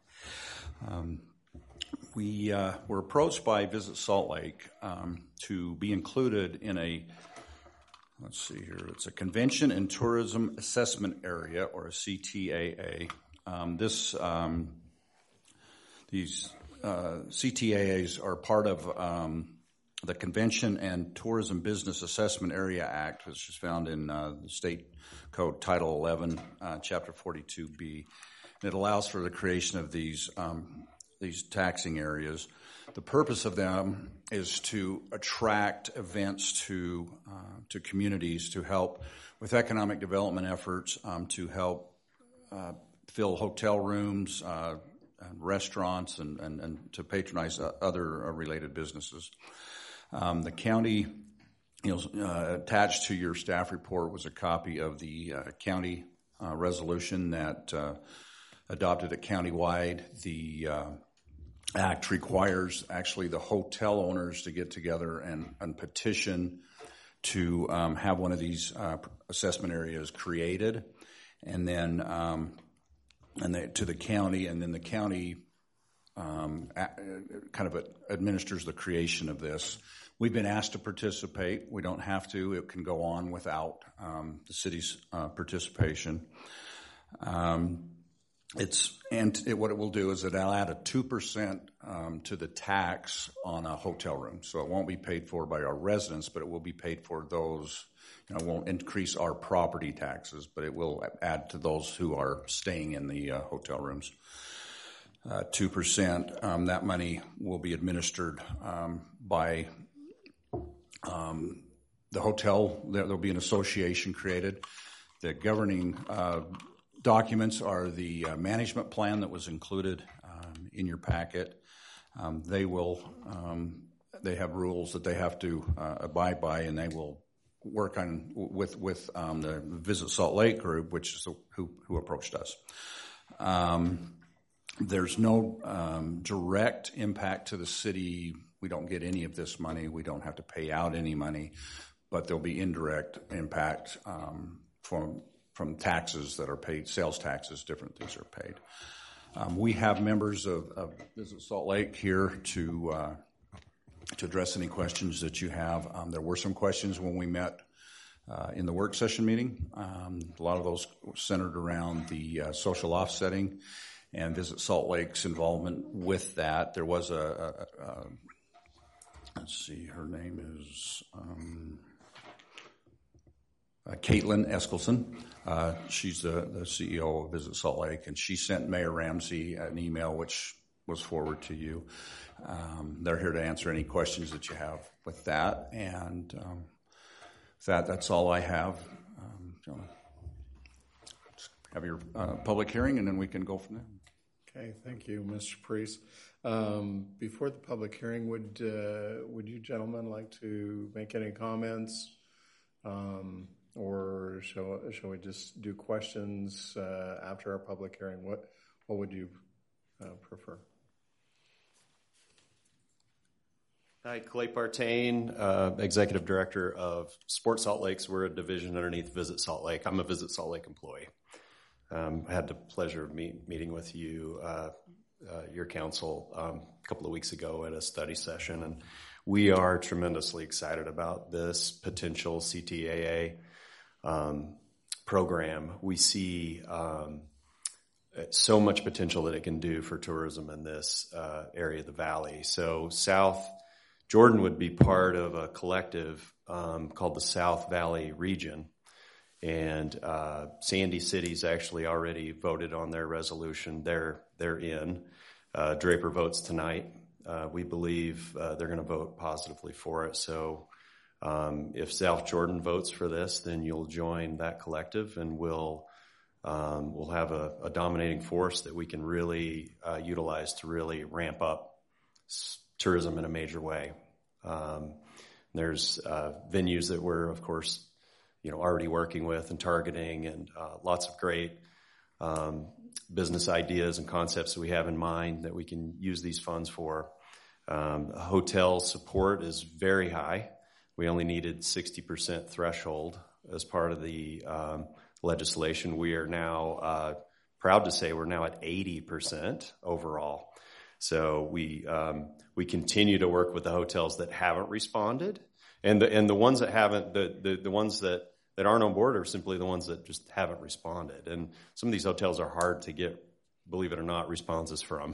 L: um, we uh, were approached by Visit Salt Lake um, to be included in a, let's see here, it's a Convention and Tourism Assessment Area, or a C T A A. Um, this, um, these uh, C T A As are part of um, the Convention and Tourism Business Assessment Area Act, which is found in uh, the State Code Title eleven, uh, Chapter forty-two B. And it allows for the creation of these um, these taxing areas. The purpose of them is to attract events to uh, to communities, to help with economic development efforts, um, to help uh, fill hotel rooms, uh, and restaurants, and, and, and to patronize uh, other uh, related businesses. Um, the county, you know, uh, attached to your staff report was a copy of the uh, county uh, resolution that uh, adopted it countywide. The uh, act requires actually the hotel owners to get together and, and petition to um, have one of these uh, assessment areas created, and then um, and they, to the county, and then the county um, a, kind of administers the creation of this. We've been asked to participate. We don't have to. It can go on without um, the city's uh, participation. Um, it's and it, what it will do is it'll add a two percent um, to the tax on a hotel room. So it won't be paid for by our residents, but it will be paid for those. You know, it won't increase our property taxes, but it will add to those who are staying in the uh, hotel rooms. Uh, two percent. Um, that money will be administered um, by Um, the hotel. There will be an association created. The governing uh, documents are the uh, management plan that was included um, in your packet. Um, they will. Um, they have rules that they have to uh, abide by, and they will work on with with um, the Visit Salt Lake group, which is the, who who approached us. Um, there's no um, direct impact to the city. We don't get any of this money. We don't have to pay out any money, but there'll be indirect impact um, from from taxes that are paid, sales taxes, different things are paid. Um, we have members of, of Visit Salt Lake here to uh, to address any questions that you have. Um, there were some questions when we met uh, in the work session meeting. Um, a lot of those centered around the uh, social offsetting and Visit Salt Lake's involvement with that. There was a, a, a Let's see, her name is um, uh, Caitlin Eskelson. Uh, she's the, the C E O of Visit Salt Lake, and she sent Mayor Ramsey an email which was forwarded to you. Um, they're here to answer any questions that you have with that. And um, with that, that's all I have. Um, so have your uh, public hearing, and then we can go from there.
A: Okay, thank you, Mister Priest. Um, before the public hearing, would uh, would you gentlemen like to make any comments, um, or shall shall we just do questions uh, after our public hearing? What what would you uh, prefer?
M: Hi, Clay Partain, uh, Executive Director of Sports Salt Lakes. We're a division underneath Visit Salt Lake. I'm a Visit Salt Lake employee. Um, I had the pleasure of meet, meeting with you, uh, uh, your council, um, a couple of weeks ago at a study session, and we are tremendously excited about this potential C T A A um, program. We see um, so much potential that it can do for tourism in this uh, area of the valley. So South Jordan would be part of a collective um, called the South Valley Region. And uh, Sandy City's actually already voted on their resolution. They're they're in. Uh, Draper votes tonight. Uh, we believe uh, they're going to vote positively for it. So um, if South Jordan votes for this, then you'll join that collective, and we'll um, we'll have a, a dominating force that we can really uh, utilize to really ramp up s- tourism in a major way. Um, there's uh, venues that we're, of course, you know, already working with and targeting, and uh, lots of great um, business ideas and concepts that we have in mind that we can use these funds for. Um, hotel support is very high. We only needed sixty percent threshold as part of the um, legislation. We are now uh, proud to say we're now at eighty percent overall. So we um, we continue to work with the hotels that haven't responded, and the and the ones that haven't, the the, the ones that, that aren't on board are simply the ones that just haven't responded. And some of these hotels are hard to get, believe it or not, responses from.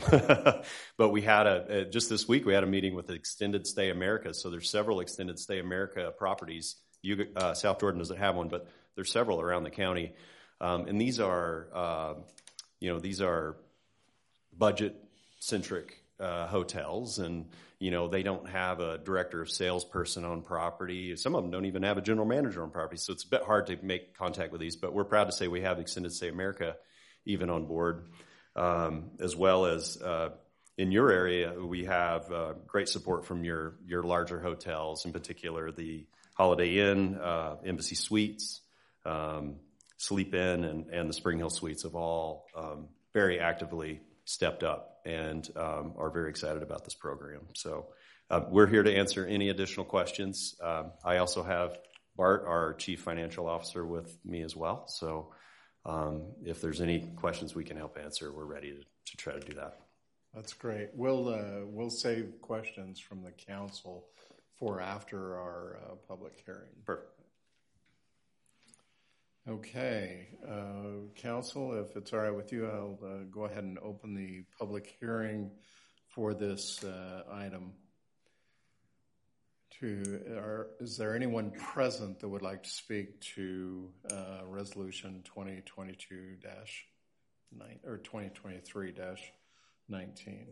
M: But we had a, a just this week we had a meeting with Extended Stay America. So there's several Extended Stay America properties. You, uh, South Jordan doesn't have one, but there's several around the county, um, and these are uh, you know these are budget centric uh, hotels, and you know they don't have a director of salesperson on property. Some of them don't even have a general manager on property, so it's a bit hard to make contact with these. But we're proud to say we have Extended Stay America even on board, um, as well as uh, in your area we have uh, great support from your your larger hotels, in particular the Holiday Inn, uh, Embassy Suites, um, Sleep Inn, and, and the Spring Hill Suites have all um, very actively stepped up and um, are very excited about this program. So uh, we're here to answer any additional questions. Um, I also have Bart, our Chief Financial Officer, with me as well. So um, if there's any questions we can help answer, we're ready to, to try to do that.
A: That's great. We'll uh, we'll save questions from the council for after our uh, public hearing.
M: Perfect.
A: Okay, uh, council, if it's all right with you, I'll uh, go ahead and open the public hearing for this uh, item. To, are, is there anyone present that would like to speak to uh, Resolution twenty twenty-two dash nine or twenty twenty-three dash nineteen?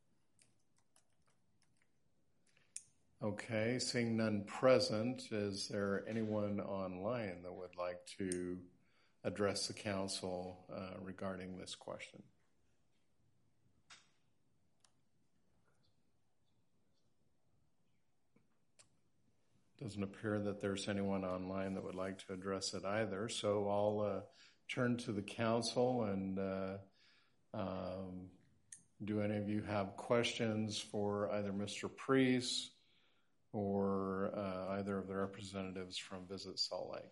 A: Okay, seeing none present, is there anyone online that would like to address the council uh, regarding this question? Doesn't appear that there's anyone online that would like to address it either, so I'll uh, turn to the council and uh, um, do any of you have questions for either Mister Priest or uh, either of the representatives from Visit Salt Lake?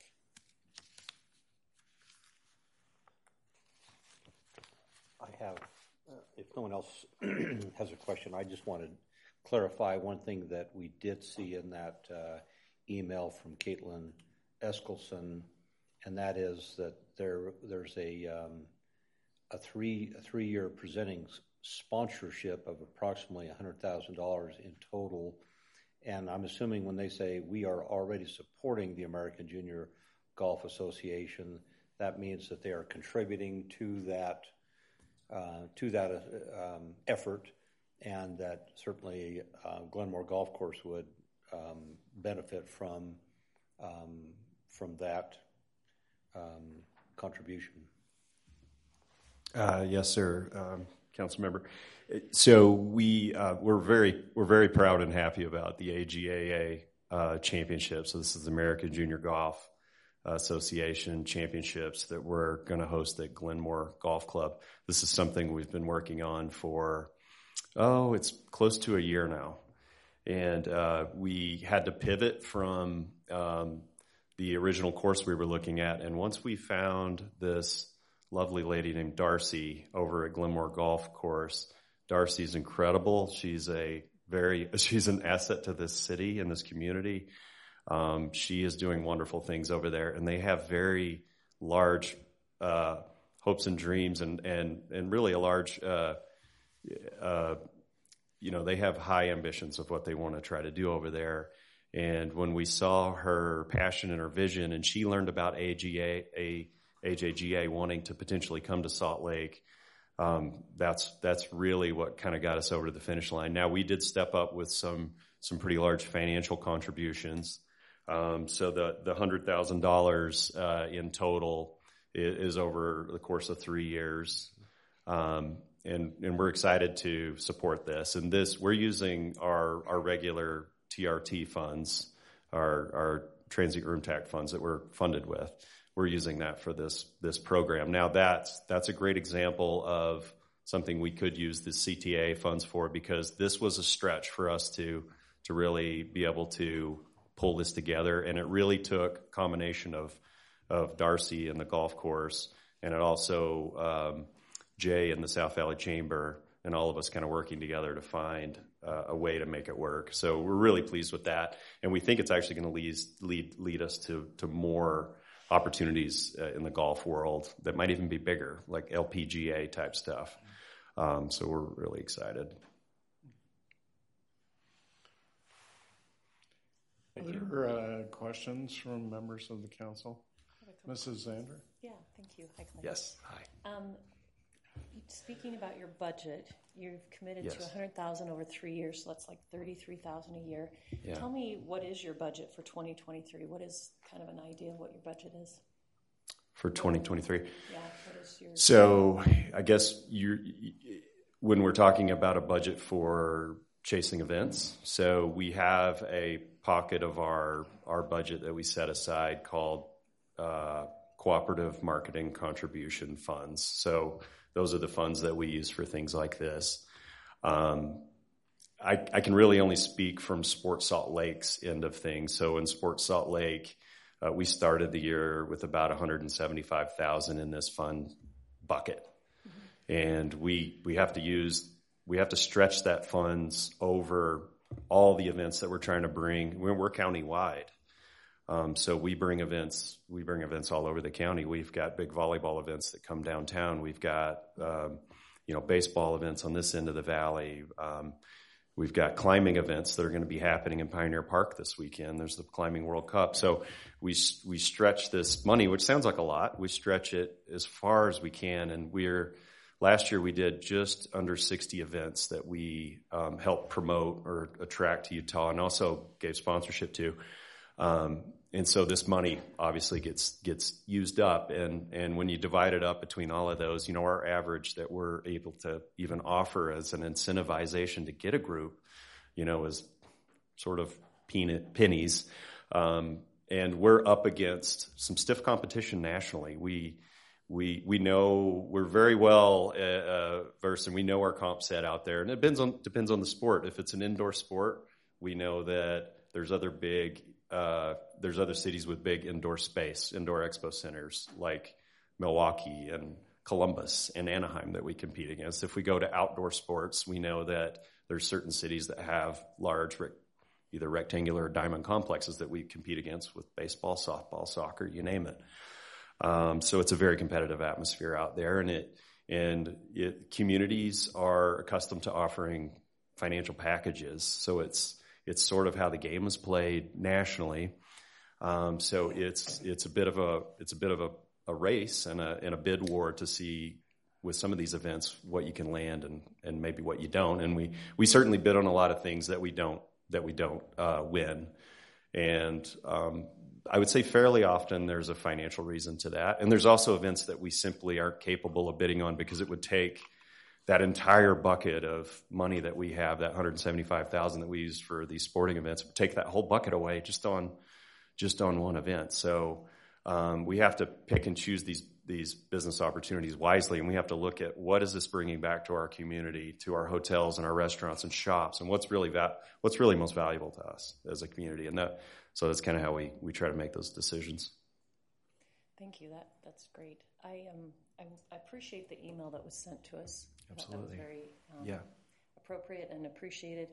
C: I have, uh, if no one else has a question, I just want to clarify one thing that we did see in that uh, email from Caitlin Eskelson, and that is that there there's a um, a three a three year presenting sponsorship of approximately one hundred thousand dollars in total. And I'm assuming when they say we are already supporting the American Junior Golf Association, that means that they are contributing to that uh, to that uh, um, effort, and that certainly uh, Glenmore Golf Course would um, benefit from um, from that um, contribution.
M: Uh, yes, sir. Um, council member. So we uh, we're very we're very proud and happy about the A G A A uh, championship. So this is the American Junior Golf Association championships that we're going to host at Glenmore Golf Club. This is something we've been working on for oh, it's close to a year now, and uh, we had to pivot from um, the original course we were looking at. And once we found this lovely lady named Darcy over at Glenmore Golf Course. Darcy's incredible. She's a very, she's an asset to this city and this community. Um, she is doing wonderful things over there, and they have very large uh, hopes and dreams, and and and really a large, uh, uh, you know, they have high ambitions of what they want to try to do over there. And when we saw her passion and her vision, and she learned about A G A, a A J G A wanting to potentially come to Salt Lake. Um, that's that's really what kind of got us over to the finish line. Now, we did step up with some some pretty large financial contributions. Um, so the the one hundred thousand dollars uh, in total is, is over the course of three years. Um, and, and we're excited to support this. And this, we're using our, our regular T R T funds, our, our transient room tax funds that we're funded with. We're using that for this this program. Now that's that's a great example of something we could use the C T A funds for, because this was a stretch for us to to really be able to pull this together, and it really took a combination of of Darcy and the golf course, and it also um, Jay and the South Valley Chamber, and all of us kind of working together to find uh, a way to make it work. So we're really pleased with that, and we think it's actually going to lead lead lead us to to more opportunities uh, in the golf world that might even be bigger, like L P G A type stuff. Um, so we're really excited.
A: Other uh, questions from members of the council? Missus Zander?
E: Yeah, thank you. Hi, Clay.
M: Yes, hi.
E: Um, speaking about your budget, you've committed
M: Yes.
E: to one hundred thousand dollars over three years, so that's like thirty-three thousand dollars a year.
M: Yeah.
E: Tell me, what is your budget for twenty twenty-three? What is kind of an idea of what your budget is?
M: For twenty twenty-three.
E: Yeah, what is your...
M: So I guess you're, when we're talking about a budget for chasing events, so we have a pocket of our, our budget that we set aside called uh, cooperative marketing contribution funds. So those are the funds that we use for things like this. Um, I, I can really only speak from Sports Salt Lake's end of things. So in Sports Salt Lake, uh, we started the year with about one hundred seventy-five thousand dollars in this fund bucket. Mm-hmm. And we we have to use, we have to stretch that funds over all the events that we're trying to bring. We're, we're county-wide. Um, so we bring events, we bring events all over the county. We've got big volleyball events that come downtown. We've got, um, you know, baseball events on this end of the valley. Um, we've got climbing events that are going to be happening in Pioneer Park this weekend. There's the Climbing World Cup. So we, we stretch this money, which sounds like a lot. We stretch it as far as we can. And we're, last year we did just under sixty events that we, um, helped promote or attract to Utah, and also gave sponsorship to. Um, and so this money obviously gets gets used up, and, and when you divide it up between all of those, you know, our average that we're able to even offer as an incentivization to get a group, you know, is sort of peanut pennies. Um, and we're up against some stiff competition nationally. We we we know we're very well uh, uh, versed, and we know our comp set out there, and it depends on depends on the sport. If it's an indoor sport, we know that there's other big Uh, there's other cities with big indoor space, indoor expo centers like Milwaukee and Columbus and Anaheim that we compete against. If we go to outdoor sports, we know that there's certain cities that have large, rec- either rectangular or diamond complexes that we compete against with baseball, softball, soccer, you name it. Um, so it's a very competitive atmosphere out there, and it and it, communities are accustomed to offering financial packages. So it's It's sort of how the game is played nationally. Um, so it's it's a bit of a it's a bit of a, a race and a and a bid war to see with some of these events what you can land and, and maybe what you don't. And we, we certainly bid on a lot of things that we don't that we don't uh, win. And um, I would say fairly often there's a financial reason to that. And there's also events that we simply aren't capable of bidding on because it would take that entire bucket of money that we have, that one hundred seventy-five thousand dollars that we use for these sporting events, take that whole bucket away just on just on one event. So um, we have to pick and choose these these business opportunities wisely, and we have to look at what is this bringing back to our community, to our hotels and our restaurants and shops, and what's really va- what's really most valuable to us as a community. And that so that's kind of how we we try to make those decisions.
E: Thank you. That that's great. I um I, I appreciate the email that was sent to us.
M: Absolutely.
E: That was very um,
M: yeah.
E: appropriate and appreciated.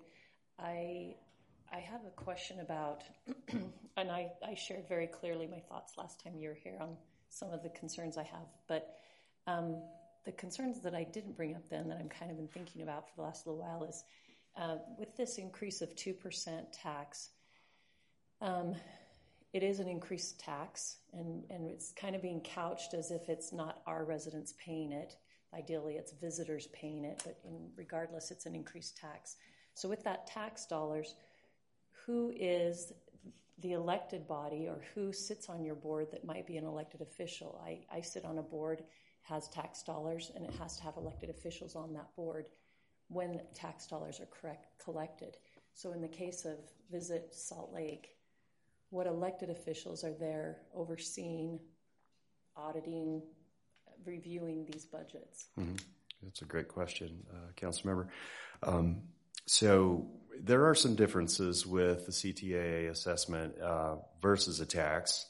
E: I I have a question about, and I, I shared very clearly my thoughts last time you were here on some of the concerns I have, but um, the concerns that I didn't bring up then that I'm kind of been thinking about for the last little while is uh, with this increase of two percent tax, um, it is an increased tax, and, and it's kind of being couched as if it's not our residents paying it. Ideally, it's visitors paying it, but in, regardless, it's an increased tax. So with that tax dollars, who is the elected body or who sits on your board that might be an elected official? I, I sit on a board, has tax dollars, and it has to have elected officials on that board when tax dollars are correct, collected. So in the case of Visit Salt Lake, what elected officials are there overseeing, auditing, reviewing these budgets?
M: Mm-hmm. That's a great question, uh, council member. Um, so there are some differences with the C T A A assessment uh, versus a tax.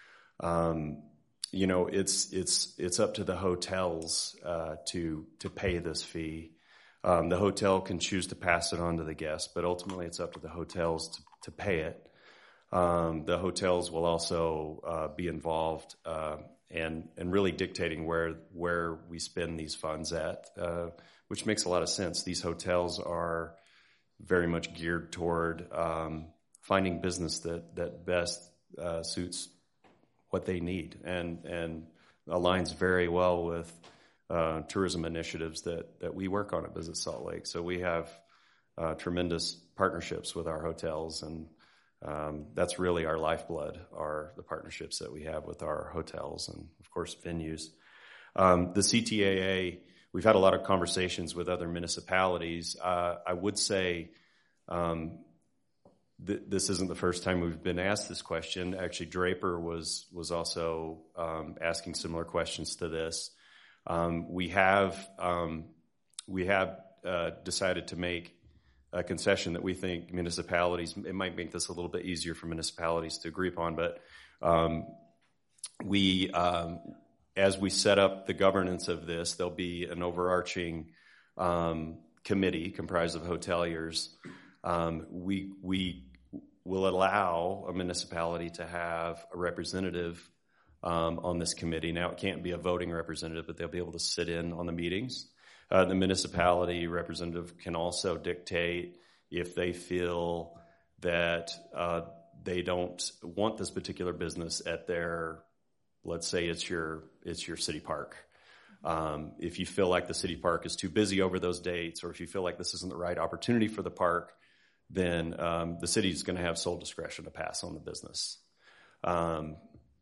M: Um, you know, it's it's it's up to the hotels uh, to to pay this fee. Um, the hotel can choose to pass it on to the guests, but ultimately it's up to the hotels to, to pay it. Um, the hotels will also uh, be involved uh, and and really dictating where where we spend these funds at, uh, which makes a lot of sense. These hotels are very much geared toward um, finding business that that best uh, suits what they need and and aligns very well with uh, tourism initiatives that that we work on at Visit Salt Lake. So we have uh, tremendous partnerships with our hotels, and Um, that's really our lifeblood, are the partnerships that we have with our hotels and, of course, venues. Um, the C T A A, we've had a lot of conversations with other municipalities. Uh, I would say um, th- this isn't the first time we've been asked this question. Actually, Draper was was also um, asking similar questions to this. Um, we have um, we have uh, decided to make a concession that we think municipalities, it might make this a little bit easier for municipalities to agree upon, but um, we, um, as we set up the governance of this, there'll be an overarching um, committee comprised of hoteliers. Um, we we will allow a municipality to have a representative um, on this committee. Now, it can't be a voting representative, but they'll be able to sit in on the meetings. Uh, the municipality representative can also dictate if they feel that uh, they don't want this particular business at their, let's say it's your it's your city park. Um, if you feel like the city park is too busy over those dates, or if you feel like this isn't the right opportunity for the park, then um, the city is going to have sole discretion to pass on the business. Um,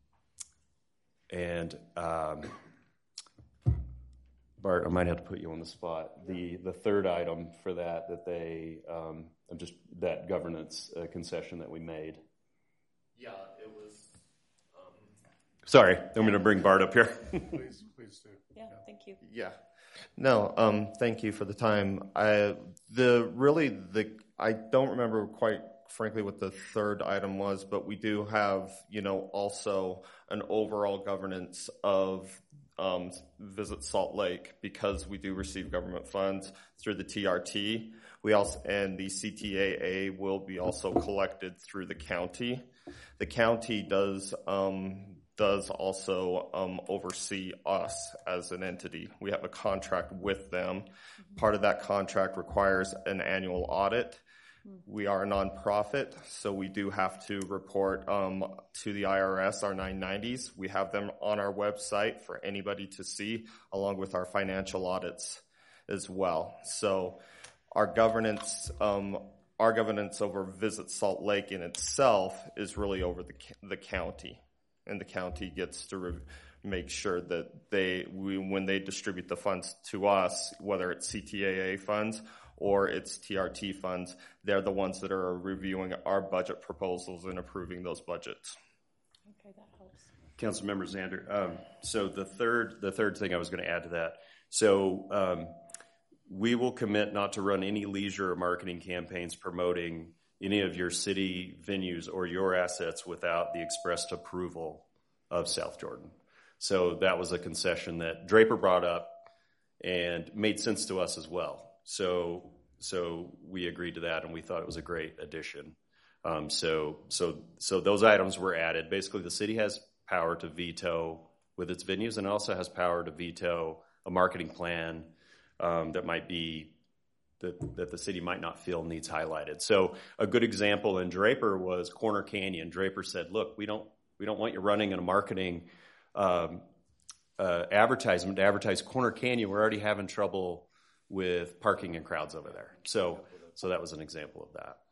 M: and um, Bart, I might have to put you on the spot. The the third item for that that they um, just that governance uh, concession that we made.
N: Yeah, it was. Um,
M: Sorry, I'm going to bring Bart up here.
A: Please, please do.
E: Yeah, thank you.
N: Yeah, no, um, thank you for the time. I the really the I don't remember quite frankly what the third item was, but we do have you know also an overall governance of um, Visit Salt Lake, because we do receive government funds through the T R T. We also and the C T A A will be also collected through the county. The county does um, does also um, oversee us as an entity. We have a contract with them. Part of that contract requires an annual audit. We are a nonprofit, so we do have to report um, to the I R S our nine nineties. We have them on our website for anybody to see, along with our financial audits as well. So our governance, um, our governance over Visit Salt Lake in itself is really over the the county, and the county gets to re- make sure that they, we, when they distribute the funds to us, whether it's C T A A funds or it's T R T funds, they're the ones that are reviewing our budget proposals and approving those budgets.
E: Okay, that helps.
M: Councilmember Zander. Um, so the third, the third thing I was going to add to that. So um, we will commit not to run any leisure or marketing campaigns promoting any of your city venues or your assets without the expressed approval of South Jordan. So that was a concession that Draper brought up and made sense to us as well. So, so we agreed to that, and we thought it was a great addition. Um, so, so, so those items were added. Basically, the city has power to veto with its venues, and also has power to veto a marketing plan um, that might be that, that the city might not feel needs highlighted. So a good example in Draper was Corner Canyon. Draper said, "Look, we don't we don't want you running in a marketing um, uh, advertisement to advertise Corner Canyon. We're already having trouble with parking and crowds over there." So so that was an example of that.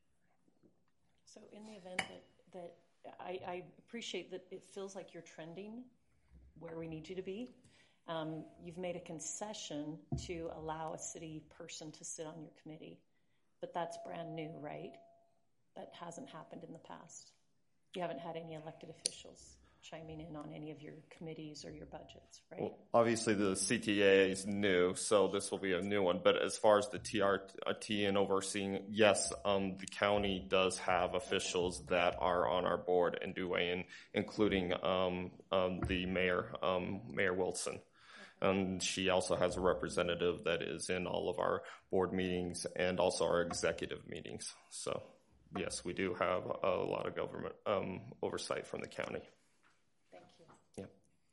E: So in the event that, that I, I appreciate that it feels like you're trending where we need you to be. Um, you've made a concession to allow a city person to sit on your committee, but that's brand new, right? That hasn't happened in the past. You haven't had any elected officials chiming in on any of your committees or your budgets, right?
N: Well, obviously, the C T A A is new, so this will be a new one. But as far as the T R T and overseeing, yes, um, the county does have officials that are on our board and do weigh in, including um, um, the mayor, um, Mayor Wilson. And she also has a representative that is in all of our board meetings and also our executive meetings. So, yes, we do have a lot of government um, oversight from the county.
E: Thank you.
N: Yep.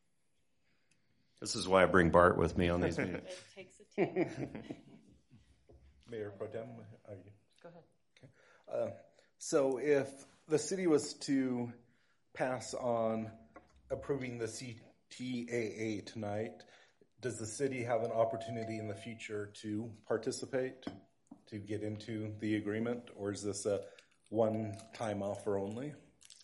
M: This is why I bring Bart with me on these meetings.
E: It takes a team.
B: Mayor Pro Tem, are you?
E: Go ahead.
B: Okay. Uh, so if the city was to pass on approving the C T A A tonight, does the city have an opportunity in the future to participate, to get into the agreement, or is this a one-time offer only?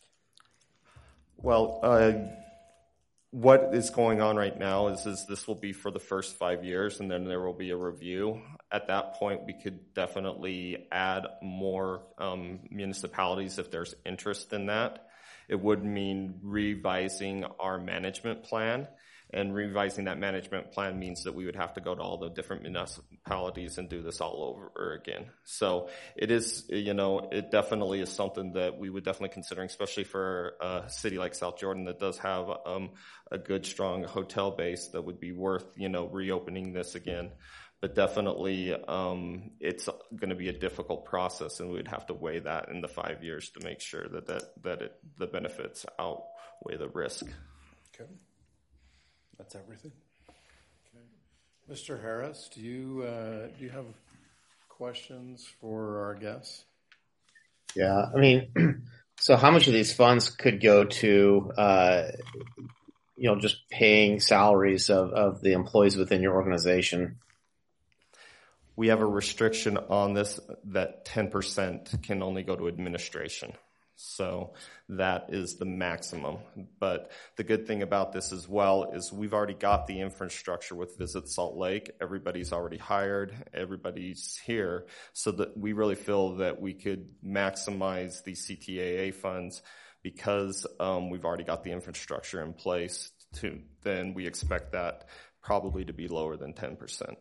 N: Well, uh, what is going on right now is, is this will be for the first five years, and then there will be a review. At that point, we could definitely add more um, municipalities if there's interest in that. It would mean revising our management plan. And revising that management plan means that we would have to go to all the different municipalities and do this all over again. So it is, you know, it definitely is something that we would definitely consider, especially for a city like South Jordan that does have um, a good, strong hotel base that would be worth, you know, reopening this again. But definitely um, it's going to be a difficult process, and we would have to weigh that in the five years to make sure that, that, that it, the benefits outweigh the risk.
B: Okay. That's everything.
A: Okay. Mister Harris, do you uh, do you have questions for our guests?
D: Yeah, I mean, so how much of these funds could go to, uh, you know, just paying salaries of, of the employees within your organization?
N: We have a restriction on this that ten percent can only go to administration. So that is the maximum. But the good thing about this as well is we've already got the infrastructure with Visit Salt Lake. Everybody's already hired. Everybody's here. So that we really feel that we could maximize the C T A A funds because um, we've already got the infrastructure in place. To then we expect that probably to be lower than ten percent.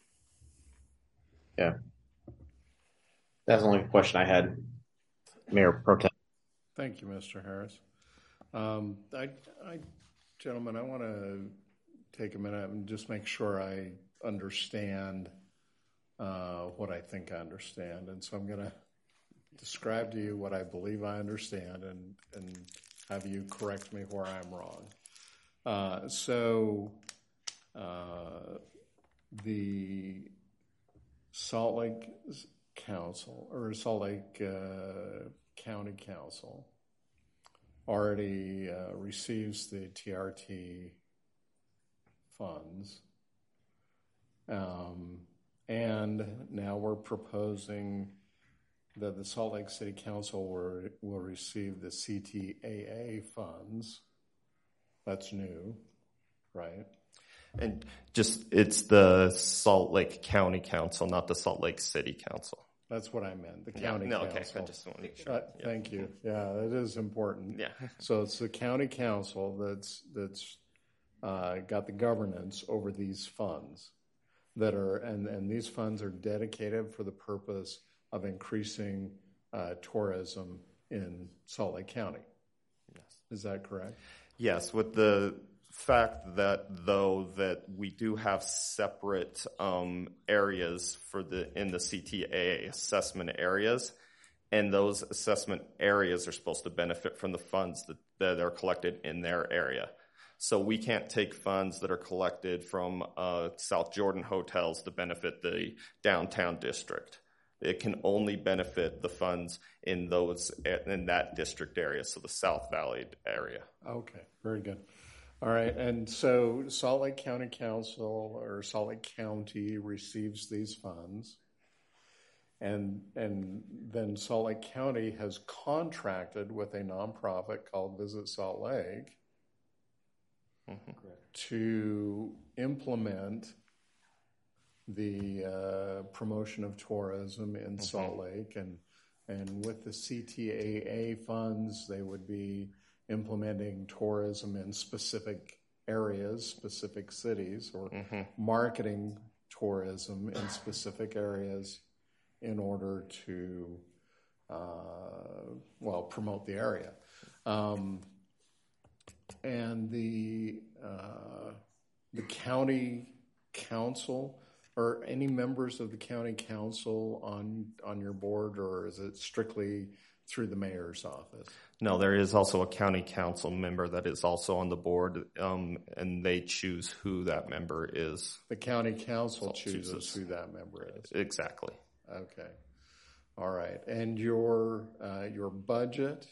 D: Yeah. That's the only question I had, Mayor Pro Tem.
A: Thank you, Mister Harris. Um, I, I, gentlemen, I want to take a minute and just make sure I understand uh, what I think I understand. And so I'm going to describe to you what I believe I understand and, and have you correct me where I'm wrong. Uh, so uh, the Salt Lake Council, or Salt Lake uh, County Council, already uh, receives the T R T funds. Um, and now we're proposing that the Salt Lake City Council will, will receive the C T A A funds. That's new, right?
N: And just, it's the Salt Lake County Council, not the Salt Lake City Council.
A: That's what I meant, the county
N: yeah, no,
A: council.
N: Okay, I just want to make sure.
A: Uh,
N: yeah.
A: Thank you. Yeah, that is important.
N: Yeah.
A: So it's the county council that's that's uh, got the governance over these funds that are, and, and these funds are dedicated for the purpose of increasing uh, tourism in Salt Lake County.
N: Yes.
A: Is that correct?
N: Yes, with the fact that though that we do have separate um, areas for the in the C T A A assessment areas, and those assessment areas are supposed to benefit from the funds that, that are collected in their area. So we can't take funds that are collected from uh, South Jordan hotels to benefit the downtown district. It can only benefit the funds in those in that district area, so the South Valley area.
A: Okay, very good. All right, and so Salt Lake County Council or Salt Lake County receives these funds, and and then Salt Lake County has contracted with a nonprofit called Visit Salt Lake mm-hmm. to implement the uh, promotion of tourism in mm-hmm. Salt Lake, and and with the C T A A funds, they would be implementing tourism in specific areas, specific cities, or mm-hmm. marketing tourism in specific areas in order to, uh, well, promote the area. Um, and the uh, the county council, or any members of the county council on on your board, or is it strictly through the mayor's office?
N: No, there is also a county council member that is also on the board, um, and they choose who that member is.
A: The county council chooses,
N: chooses
A: who that member is.
N: Exactly.
A: Okay. All right. And your uh, your budget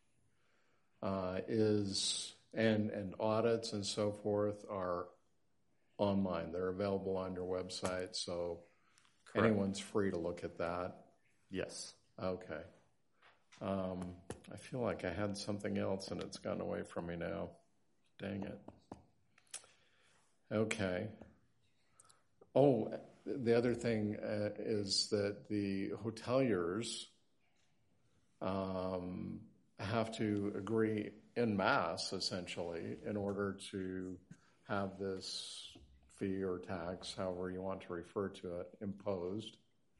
A: uh, is and and audits and so forth are online. They're available on your website, so Correct. Anyone's free to look at that.
N: Yes.
A: Okay. Um, I feel like I had something else and it's gone away from me now. Dang it. Okay. Oh, the other thing uh, is that the hoteliers um, have to agree en masse, essentially, in order to have this fee or tax, however you want to refer to it, imposed.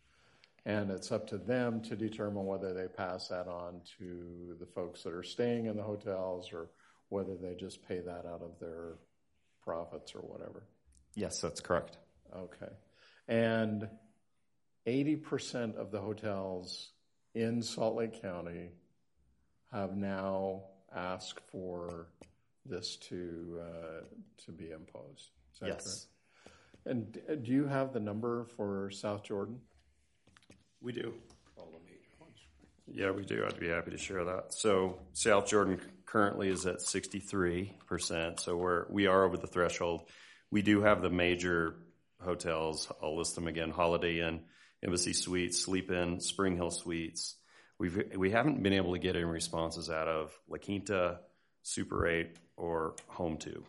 A: And it's up to them to determine whether they pass that on to the folks that are staying in the hotels or whether they just pay that out of their profits or whatever.
N: Yes, that's correct.
A: Okay. And eighty percent of the hotels in Salt Lake County have now asked for this to uh, to be imposed. Is that
N: yes.
A: correct? And do you have the number for South Jordan?
M: We do. All the major ones. Yeah, we do. I'd be happy to share that. So South Jordan currently is at sixty-three percent. So we're, we are over the threshold. We do have the major hotels. I'll list them again. Holiday Inn, Embassy Suites, Sleep Inn, Spring Hill Suites. We've, we haven't been able to get any responses out of La Quinta, Super eight, or Home two.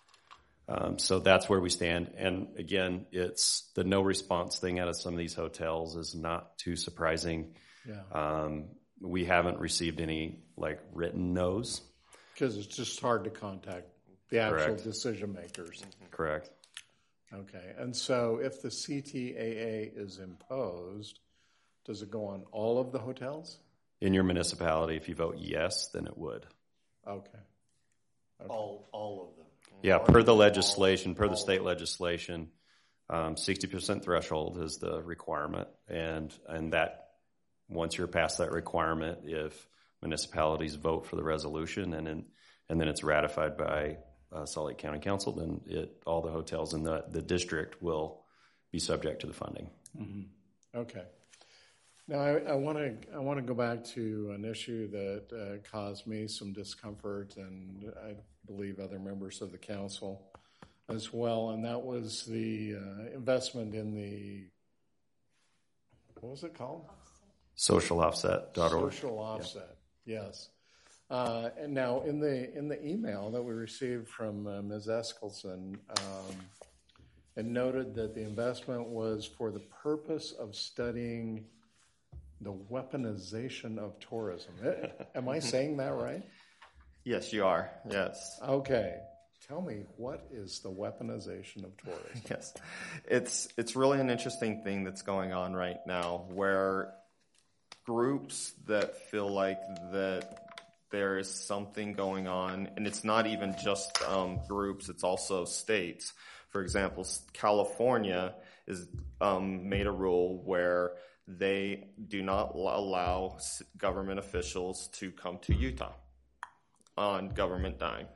M: Um, so that's where we stand. And again, it's the no response thing out of some of these hotels is not too surprising.
A: Yeah.
M: Um, we haven't received any like written no's.
A: Because it's just hard to contact the actual
M: Correct.
A: decision makers.
M: Correct.
A: Okay. And so if the C T A A is imposed, does it go on all of the hotels?
M: In your municipality, if you vote yes, then it would.
A: Okay. okay.
C: All, all of them.
M: Yeah, per the legislation, per the state legislation, um, sixty percent threshold is the requirement. And and that, once you're past that requirement, if municipalities vote for the resolution and in, and then it's ratified by uh, Salt Lake County Council, then it all the hotels in the, the district will be subject to the funding.
A: Mm-hmm. Okay. Now, I want to I want to go back to an issue that uh, caused me some discomfort, and I believe other members of the council as well, and that was the uh, investment in the, what was it called?
M: Social offset dot org.
A: Social offset, yeah. Yes. Uh, and now, in the in the email that we received from uh, Miz Eskelson, um, it noted that the investment was for the purpose of studying the weaponization of tourism. Am I saying that right?
N: Yes, you are. Yes.
A: Okay. Tell me, what is the weaponization of tourism?
N: Yes. It's it's really an interesting thing that's going on right now, where groups that feel like that there is something going on, and it's not even just um, groups, it's also states. For example, California is um, made a rule where they do not allow government officials to come to Utah on government dime.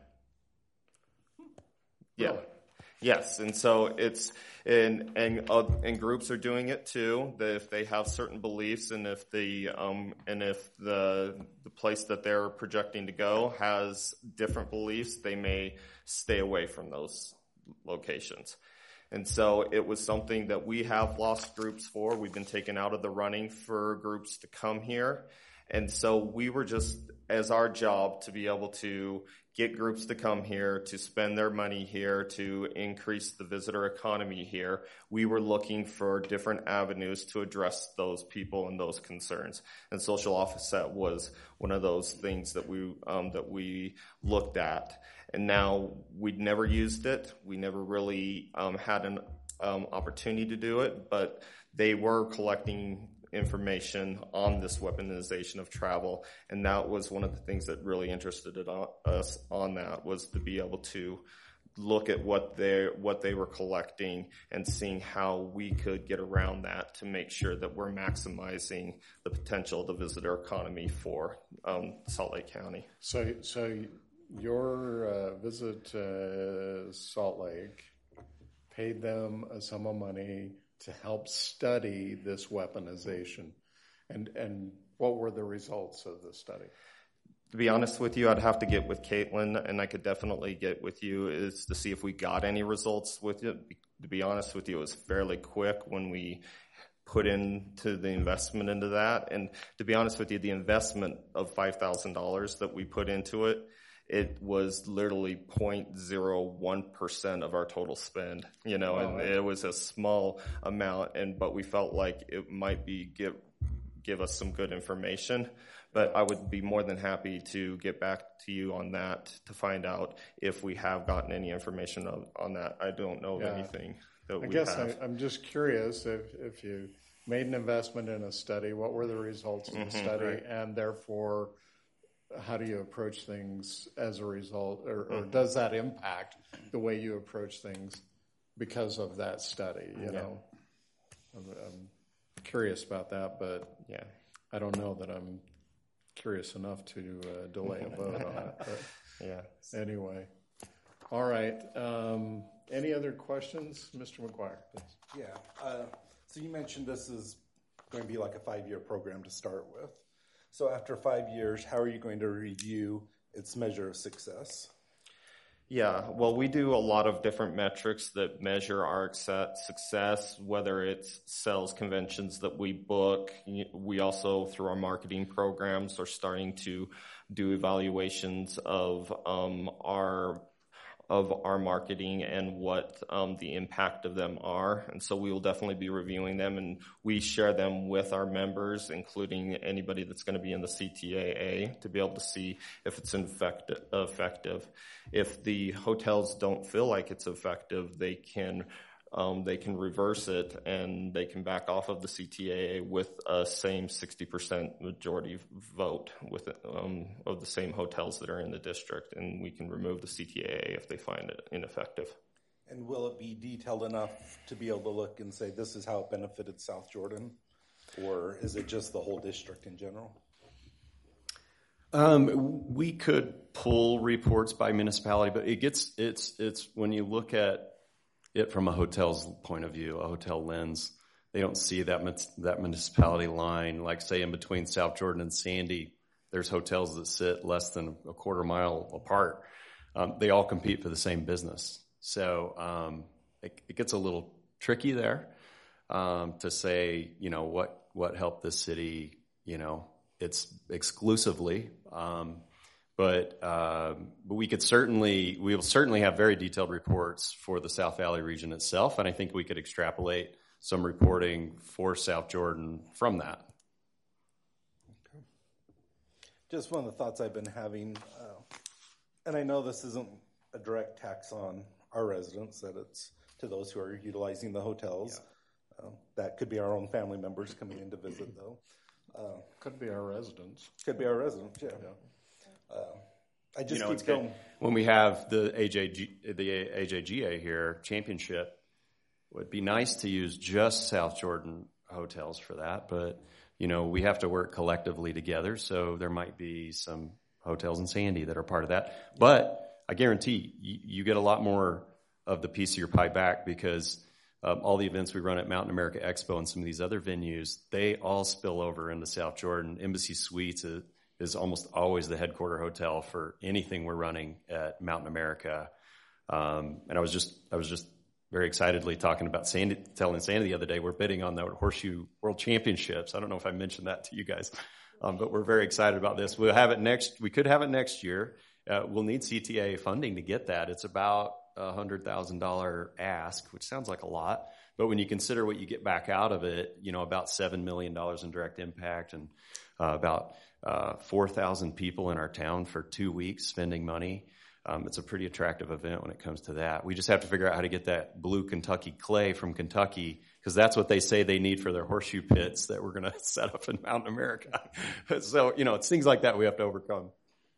N: Yeah.
A: Really?
N: Yes, and so it's and and uh, and groups are doing it too. That if they have certain beliefs, and if the um and if the the place that they're projecting to go has different beliefs, they may stay away from those locations. And so it was something that we have lost groups for. We've been taken out of the running for groups to come here. And so we were just, as our job, to be able to get groups to come here, to spend their money here, to increase the visitor economy here. We were looking for different avenues to address those people and those concerns. And social offset was one of those things that we um, that we looked at. And now we'd never used it. We never really um, had an um, opportunity to do it, but they were collecting information on this weaponization of travel, and that was one of the things that really interested us on that, was to be able to look at what they what they were collecting and seeing how we could get around that to make sure that we're maximizing the potential of the visitor economy for um, Salt Lake County.
A: So, so your uh, visit to Salt Lake paid them a sum of money to help study this weaponization, and and what were the results of the study?
N: To be honest with you, I'd have to get with Caitlin, and I could definitely get with you is to see if we got any results with it. To be honest with you, it was fairly quick when we put into the investment into that. And to be honest with you, the investment of five thousand dollars that we put into it, it was literally zero point zero one percent of our total spend, you know, wow. And it was a small amount, and but we felt like it might be give give us some good information. But I would be more than happy to get back to you on that to find out if we have gotten any information on, on that. I don't know
A: yeah.
N: of anything that
A: I
N: we
A: guess
N: have.
A: I, I'm just curious if, if you made an investment in a study, what were the results of the
N: Mm-hmm,
A: study,
N: right.
A: and therefore how do you approach things as a result, or, or
N: Mm-hmm.
A: does that impact the way you approach things because of that study? You
N: Yeah.
A: know, I'm, I'm curious about that, but
N: yeah,
A: I don't know that I'm curious enough to uh, delay a vote on it. But
N: yeah.
A: Anyway, all right. Um, any other questions, Mister McGuire? Please.
B: Yeah. Uh, so you mentioned this is going to be like a five-year program to start with. So after five years, how are you going to review its measure of success?
N: Yeah, well, we do a lot of different metrics that measure our success, whether it's sales conventions that we book. We also, through our marketing programs, are starting to do evaluations of um, our of our marketing and what um, the impact of them are. And so we will definitely be reviewing them, and we share them with our members, including anybody that's going to be in the C T A A, to be able to see if it's effective. If the hotels don't feel like it's effective, they can um, they can reverse it, and they can back off of the C T A A with a same sixty percent majority vote with um, of the same hotels that are in the district, and we can remove the C T A A if they find it ineffective.
B: And will it be detailed enough to be able to look and say this is how it benefited South Jordan, or is it just the whole district in general?
M: Um, we could pull reports by municipality, but it gets it's it's when you look at it from a hotel's point of view, a hotel lens, they don't see that that municipality line. Like, say, in between South Jordan and Sandy, there's hotels that sit less than a quarter mile apart. Um, they all compete for the same business. So um, it, it gets a little tricky there um, to say, you know, what, what helped this city, you know, it's exclusively. Um, But, um, but we could certainly, we will certainly have very detailed reports for the South Valley region itself, and I think we could extrapolate some reporting for South Jordan from that.
B: Okay. Just one of the thoughts I've been having, uh, and I know this isn't a direct tax on our residents, that it's to those who are utilizing the hotels. Yeah. Uh, that could be our own family members coming in to visit, though. Uh,
A: could be our residents.
B: Could be our residents, yeah. yeah. Uh, I just
M: you know,
B: keep going.
M: When we have the A J G, the A J G A here championship, it would be nice to use just South Jordan hotels for that, but you know we have to work collectively together. So there might be some hotels in Sandy that are part of that. But I guarantee you, you get a lot more of the piece of your pie back because um, all the events we run at Mountain America Expo and some of these other venues, they all spill over into South Jordan. Embassy Suites is, is almost always the headquarter hotel for anything we're running at Mountain America. Um, and I was just, I was just very excitedly talking about Sandy, telling Sandy the other day, we're bidding on the Horseshoe World Championships. I don't know if I mentioned that to you guys, um, but we're very excited about this. We'll have it next, we could have it next year. Uh, we'll need C T A funding to get that. It's about a hundred thousand dollar ask, which sounds like a lot, but when you consider what you get back out of it, you know, about seven million dollars in direct impact and uh, about uh, four thousand people in our town for two weeks spending money. Um, it's a pretty attractive event when it comes to that. We just have to figure out how to get that blue Kentucky clay from Kentucky because that's what they say they need for their horseshoe pits that we're going to set up in Mountain America. So, you know, it's things like that we have to overcome.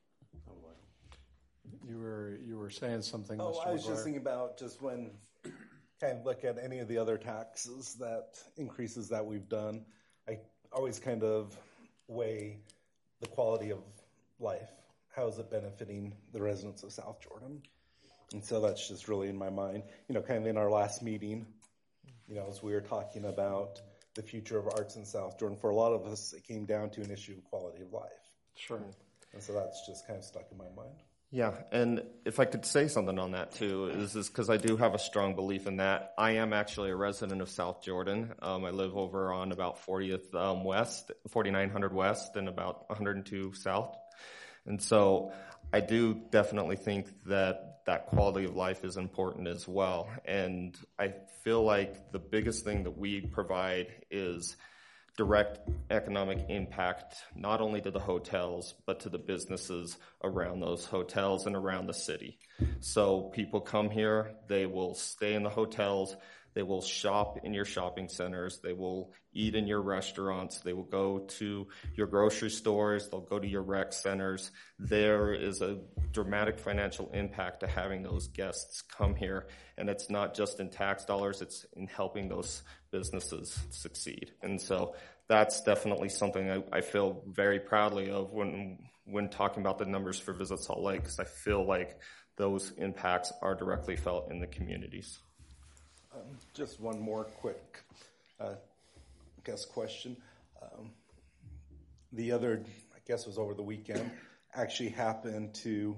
A: You were you were saying something,
B: Oh,
A: Mister
B: I was
A: McGuire.
B: just thinking about just when kind of look at any of the other taxes that increases that we've done, I always kind of weigh the quality of life. How is it benefiting the residents of South Jordan? And so that's just really in my mind. You know, kind of in our last meeting, you know, as we were talking about the future of arts in South Jordan, for a lot of us, it came down to an issue of quality of life.
A: Sure.
B: And so that's just kind of stuck in my mind.
N: Yeah, and if I could say something on that too, is is because I do have a strong belief in that. I am actually a resident of South Jordan. Um, I live over on about fortieth um, West, forty-nine hundred West, and about one hundred two South. And so I do definitely think that that quality of life is important as well. And I feel like the biggest thing that we provide is direct economic impact, not only to the hotels, but to the businesses around those hotels and around the city. So people come here, they will stay in the hotels, they will shop in your shopping centers, they will eat in your restaurants, they will go to your grocery stores, they'll go to your rec centers. There is a dramatic financial impact to having those guests come here. And it's not just in tax dollars, it's in helping those businesses succeed. And so that's definitely something I, I feel very proudly of when when talking about the numbers for Visit Salt Lake, because I feel like those impacts are directly felt in the communities.
B: Um, just one more quick, uh, I guess, question. Um, the other, I guess, was over the weekend. Actually happened to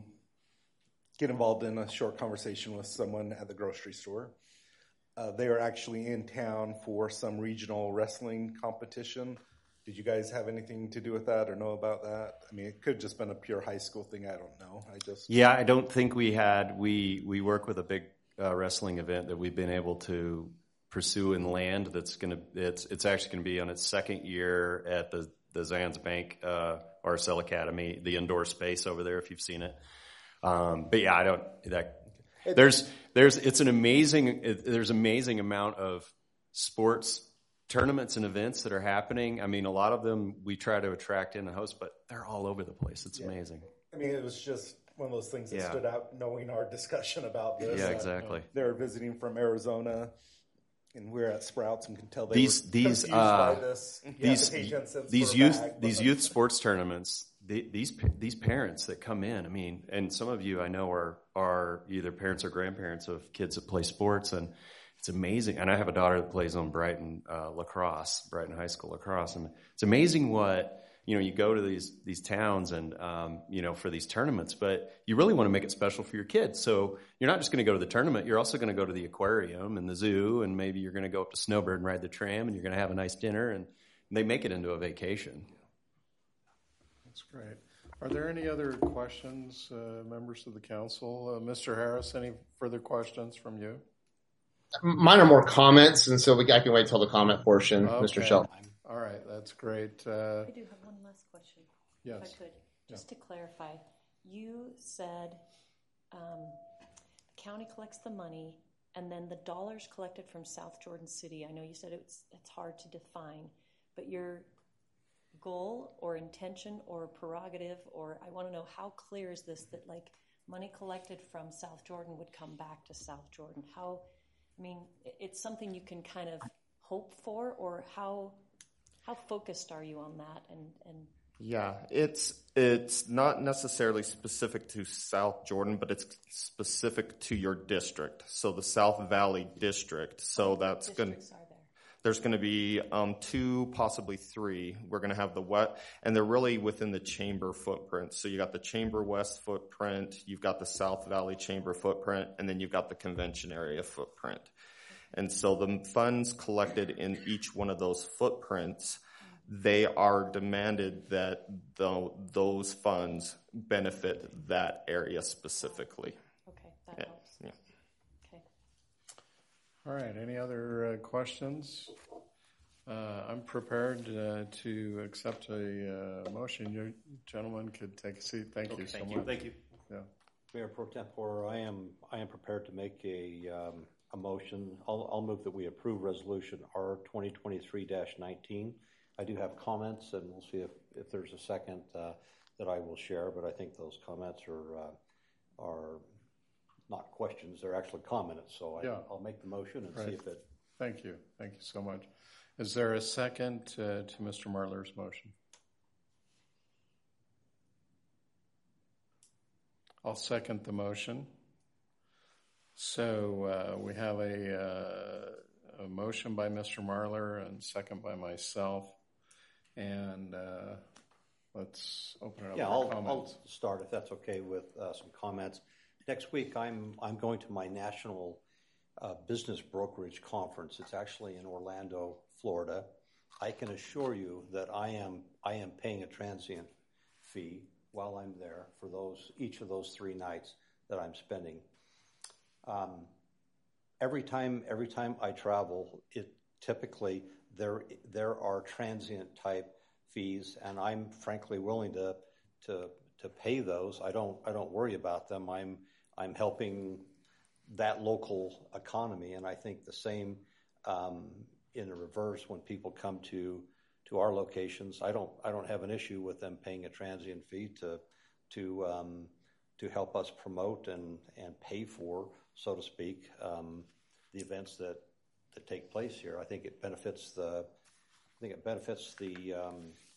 B: get involved in a short conversation with someone at the grocery store. Uh, they are actually in town for some regional wrestling competition. Did you guys have anything to do with that or know about that? I mean, it could have just been a pure high school thing. I don't know. I just
M: yeah, I don't think we had. We we work with a big uh, wrestling event that we've been able to pursue in land. That's gonna it's it's actually going to be on its second year at the the Zans Bank uh, R S L Academy, the indoor space over there. If you've seen it, um, but yeah, I don't that. There's, there's, it's an amazing, it, there's amazing amount of sports tournaments and events that are happening. I mean, a lot of them we try to attract in and host, but they're all over the place. It's
B: yeah.
M: amazing.
B: I mean, it was just one of those things that
M: yeah.
B: stood out knowing our discussion about this.
M: Yeah, exactly.
B: Uh, they were visiting from Arizona, and we're at Sprouts and can tell they
M: these,
B: were
M: these,
B: confused
M: uh,
B: by this.
M: These, these youth,
B: bag,
M: these
B: like,
M: youth sports tournaments, the, these, these parents that come in, I mean, and some of you I know are, are either parents or grandparents of kids that play sports, and it's amazing. And I have a daughter that plays on Brighton uh, lacrosse, Brighton High School lacrosse, and it's amazing what, you know, you go to these these towns and, um, you know, for these tournaments, but you really want to make it special for your kids. So you're not just going to go to the tournament, you're also going to go to the aquarium and the zoo, and maybe you're going to go up to Snowbird and ride the tram, and you're going to have a nice dinner, and they make it into a vacation.
A: That's That's great. Are there any other questions, uh, members of the council? Uh, Mister Harris, any further questions from you?
D: Mine are more comments, and so we, I can wait till the comment portion,
A: Okay.
D: Mister Shelton.
A: All right, that's great. Uh,
E: I do have one last question,
A: yes.
E: if I could. Just yeah. to clarify, you said um, the county collects the money, and then the dollars collected from South Jordan City. I know you said it's it's hard to define, but your goal or intention or prerogative, or I want to know how clear is this that like money collected from South Jordan would come back to South Jordan? How, I mean, it's something you can kind of hope for, or how how focused are you on that? And and
N: yeah, it's it's not necessarily specific to South Jordan, but it's specific to your district. So the South Valley district. So that's going. There's going to be um, two, possibly three. We're going to have the wet, and they're really within the chamber footprint. So you got the Chamber West footprint, you've got the South Valley Chamber footprint, and then you've got the convention area footprint. And so the funds collected in each one of those footprints, they are demanded that the, those funds benefit that area specifically.
E: Okay, that
N: yeah.
E: helps.
N: Yeah.
A: All right. Any other uh, questions? Uh, I'm prepared uh, to accept a uh, motion. You gentlemen could take a seat. Thank
C: okay,
A: you so
C: thank
A: much.
C: You. Thank you.
A: Yeah.
C: Mayor Pro Tempore, I am I am prepared to make a um, a motion. I'll, I'll move that we approve Resolution R twenty twenty-three dash nineteen. I do have comments, and we'll see if, if there's a second uh, that I will share. But I think those comments are uh, are. not questions, they're actually comments. So I,
A: yeah.
C: I'll make the motion and
A: right.
C: see if it...
A: Thank you. Thank you so much. Is there a second uh, to Mister Marler's motion? I'll second the motion. So uh, we have a, uh, a motion by Mister Marler and second by myself. And uh, let's open it up
C: yeah,
A: for
C: I'll,
A: comments.
C: I'll start, if that's okay, with uh, some comments. Next week, I'm I'm going to my national uh, business brokerage conference. It's actually in Orlando, Florida. I can assure you that I am I am paying a transient fee while I'm there for those each of those three nights that I'm spending. Um, every time every time I travel, it typically there there are transient type fees, and I'm frankly willing to to to pay those. I don't I don't worry about them. I'm I'm helping that local economy, and I think the same um, in the reverse when people come to to our locations. I don't I don't have an issue with them paying a transient fee to to um, to help us promote and and pay for, so to speak, um, the events that that take place here. I think it benefits the I think it benefits the um,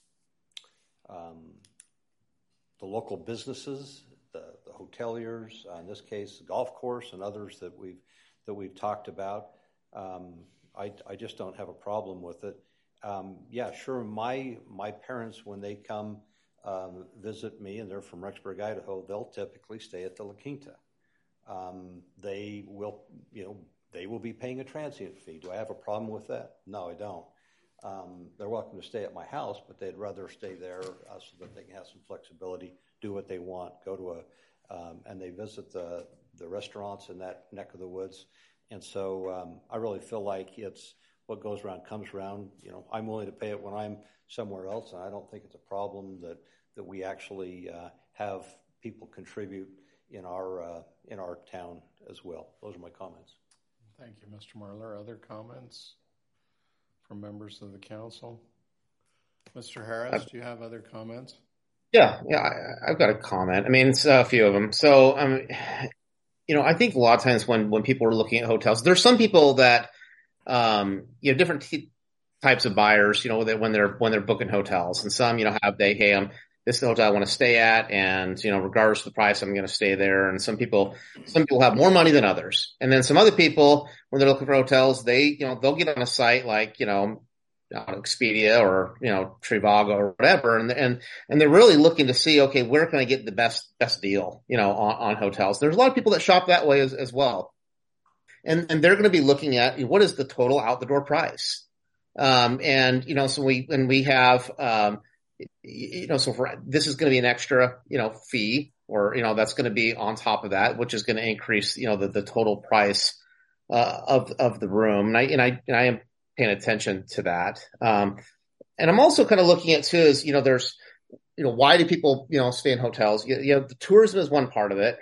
C: um, the local businesses, the, the hoteliers, uh, in this case, the golf course, and others that we've that we've talked about. Um, I, I just don't have a problem with it. Um, yeah, sure. My my parents, when they come um, visit me, and they're from Rexburg, Idaho, they'll typically stay at the La Quinta. Um, they will, you know, they will be paying a transient fee. Do I have a problem with that? No, I don't. Um, they're welcome to stay at my house, but they'd rather stay there uh, so that they can have some flexibility, do what they want, go to a, um, and they visit the, the restaurants in that neck of the woods. And so um, I really feel like it's what goes around comes around. You know, I'm willing to pay it when I'm somewhere else, and I don't think it's a problem that, that we actually uh, have people contribute in our uh, in our town as well. Those are my comments.
A: Thank you, Mister Marler. Other comments from members of the council? Mister Harris, do you have other comments?
D: Yeah, yeah, I, I've got a comment. I mean, it's a few of them. So, um, you know, I think a lot of times when, when people are looking at hotels, there's some people that, um, you know, different t- types of buyers, you know, that when they're when they're booking hotels, and some, you know, have they, hey, um, this is the hotel I want to stay at, and you know, regardless of the price, I'm going to stay there. And some people, some people have more money than others, and then some other people, when they're looking for hotels, they, you know, they'll get on a site like, you know, Expedia or, you know, Trivago or whatever, and and and they're really looking to see, okay, where can I get the best best deal, you know, on, on hotels. There's a lot of people that shop that way as, as well, and and they're going to be looking at what is the total out the door price, um, and you know, so we and we have. Um, you know, so for, this is going to be an extra, you know, fee, or, you know, that's going to be on top of that, which is going to increase, you know, the, the total price, uh, of, of the room. And I, and I, and I am paying attention to that. Um, and I'm also kind of looking at too is, you know, there's, you know, why do people, you know, stay in hotels? You, you know, the tourism is one part of it.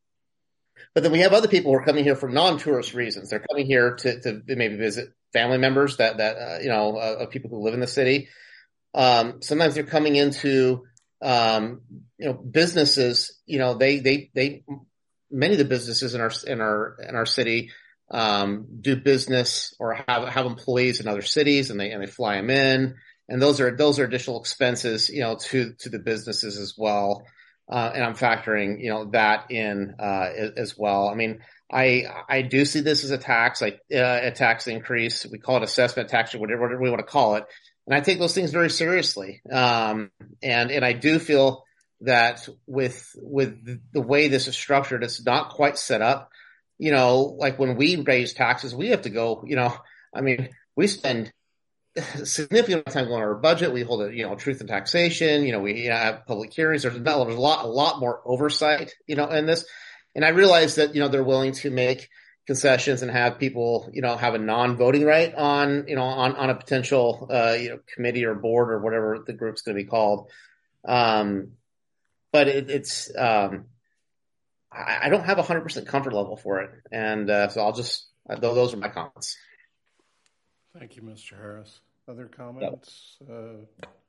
D: But then we have other people who are coming here for non-tourist reasons. They're coming here to, to maybe visit family members that, that, uh, you know, uh, of people who live in the city. Um, sometimes they're coming into, um, you know, businesses, you know, they, they, they, many of the businesses in our, in our, in our city, um, do business or have, have employees in other cities, and they, and they fly them in. And those are, those are additional expenses, you know, to, to the businesses as well. Uh, and I'm factoring, you know, that in, uh, as well. I mean, I, I do see this as a tax, like, uh, a tax increase. We call it assessment tax or whatever, whatever we want to call it. And I take those things very seriously. Um, and, and I do feel that with, with the way this is structured, it's not quite set up. You know, like when we raise taxes, we have to go, you know, I mean, we spend a significant amount of time going on our budget. We hold a, you know, truth in taxation, you know, we have public hearings. There's a lot, a lot more oversight, you know, in this. And I realize that, you know, they're willing to make concessions and have people, you know, have a non-voting right on, you know, on, on a potential, uh, you know, committee or board or whatever the group's going to be called. Um, but it, it's, um, I, I don't have a hundred percent comfort level for it. And, uh, so I'll just, uh, those are my comments.
A: Thank you, Mister Harris. Other comments, uh,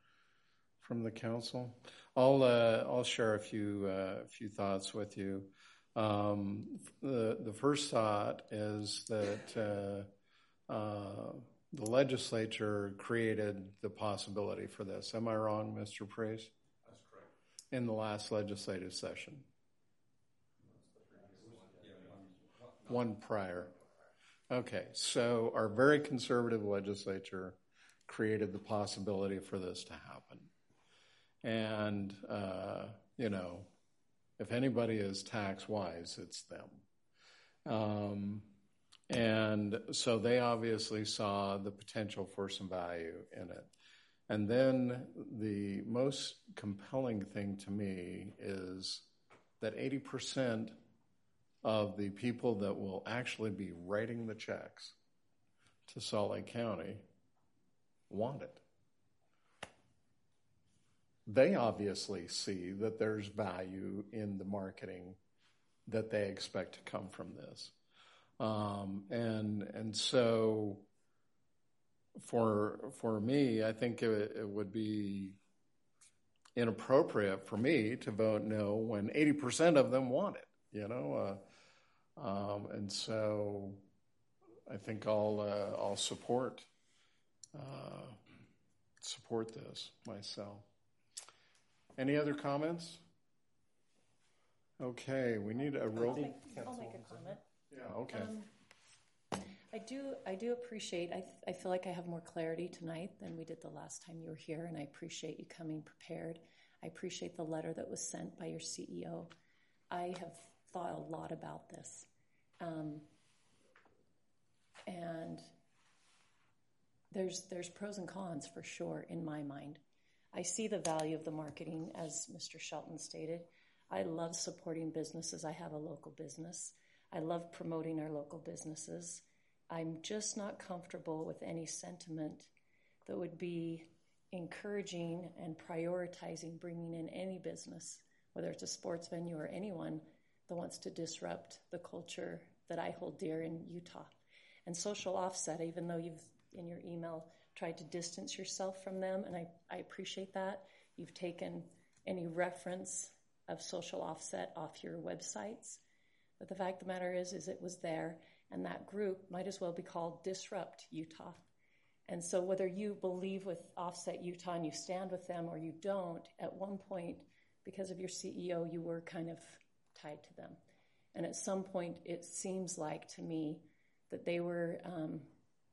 A: from the council? I'll, uh, I'll share a few, uh, few thoughts with you. Um, the, the first thought is that uh, uh, the legislature created the possibility for this. Am I wrong, Mister Priest? That's correct. In the last legislative session. One prior. Okay, so our very conservative legislature created the possibility for this to happen. And, uh, you know, if anybody is tax wise, it's them. Um, and so they obviously saw the potential for some value in it. And then the most compelling thing to me is that eighty percent of the people that will actually be writing the checks to Salt Lake County want it. They obviously see that there's value in the marketing that they expect to come from this. Um, and and so for for me, I think it, it would be inappropriate for me to vote no when eighty percent of them want it, you know? Uh, um, and so I think I'll, uh, I'll support, uh, support this myself. Any other comments? Okay, we need a roll.
E: I'll make, I'll make a comment.
A: Yeah, okay.
E: Um, I do, I do appreciate, I, I feel like I have more clarity tonight than we did the last time you were here, and I appreciate you coming prepared. I appreciate the letter that was sent by your C E O. I have thought a lot about this. Um, and there's, there's pros and cons for sure in my mind. I see the value of the marketing, as Mister Shelton stated. I love supporting businesses. I have a local business. I love promoting our local businesses. I'm just not comfortable with any sentiment that would be encouraging and prioritizing bringing in any business, whether it's a sports venue or anyone that wants to disrupt the culture that I hold dear in Utah. And social offset, even though you've, in your email, tried to distance yourself from them, and I, I appreciate that. You've taken any reference of social offset off your websites. But the fact of the matter is, is it was there, and that group might as well be called Disrupt Utah. And so whether you believe with Offset Utah and you stand with them or you don't, at one point, because of your C E O, you were kind of tied to them. And at some point, it seems like to me that they were um,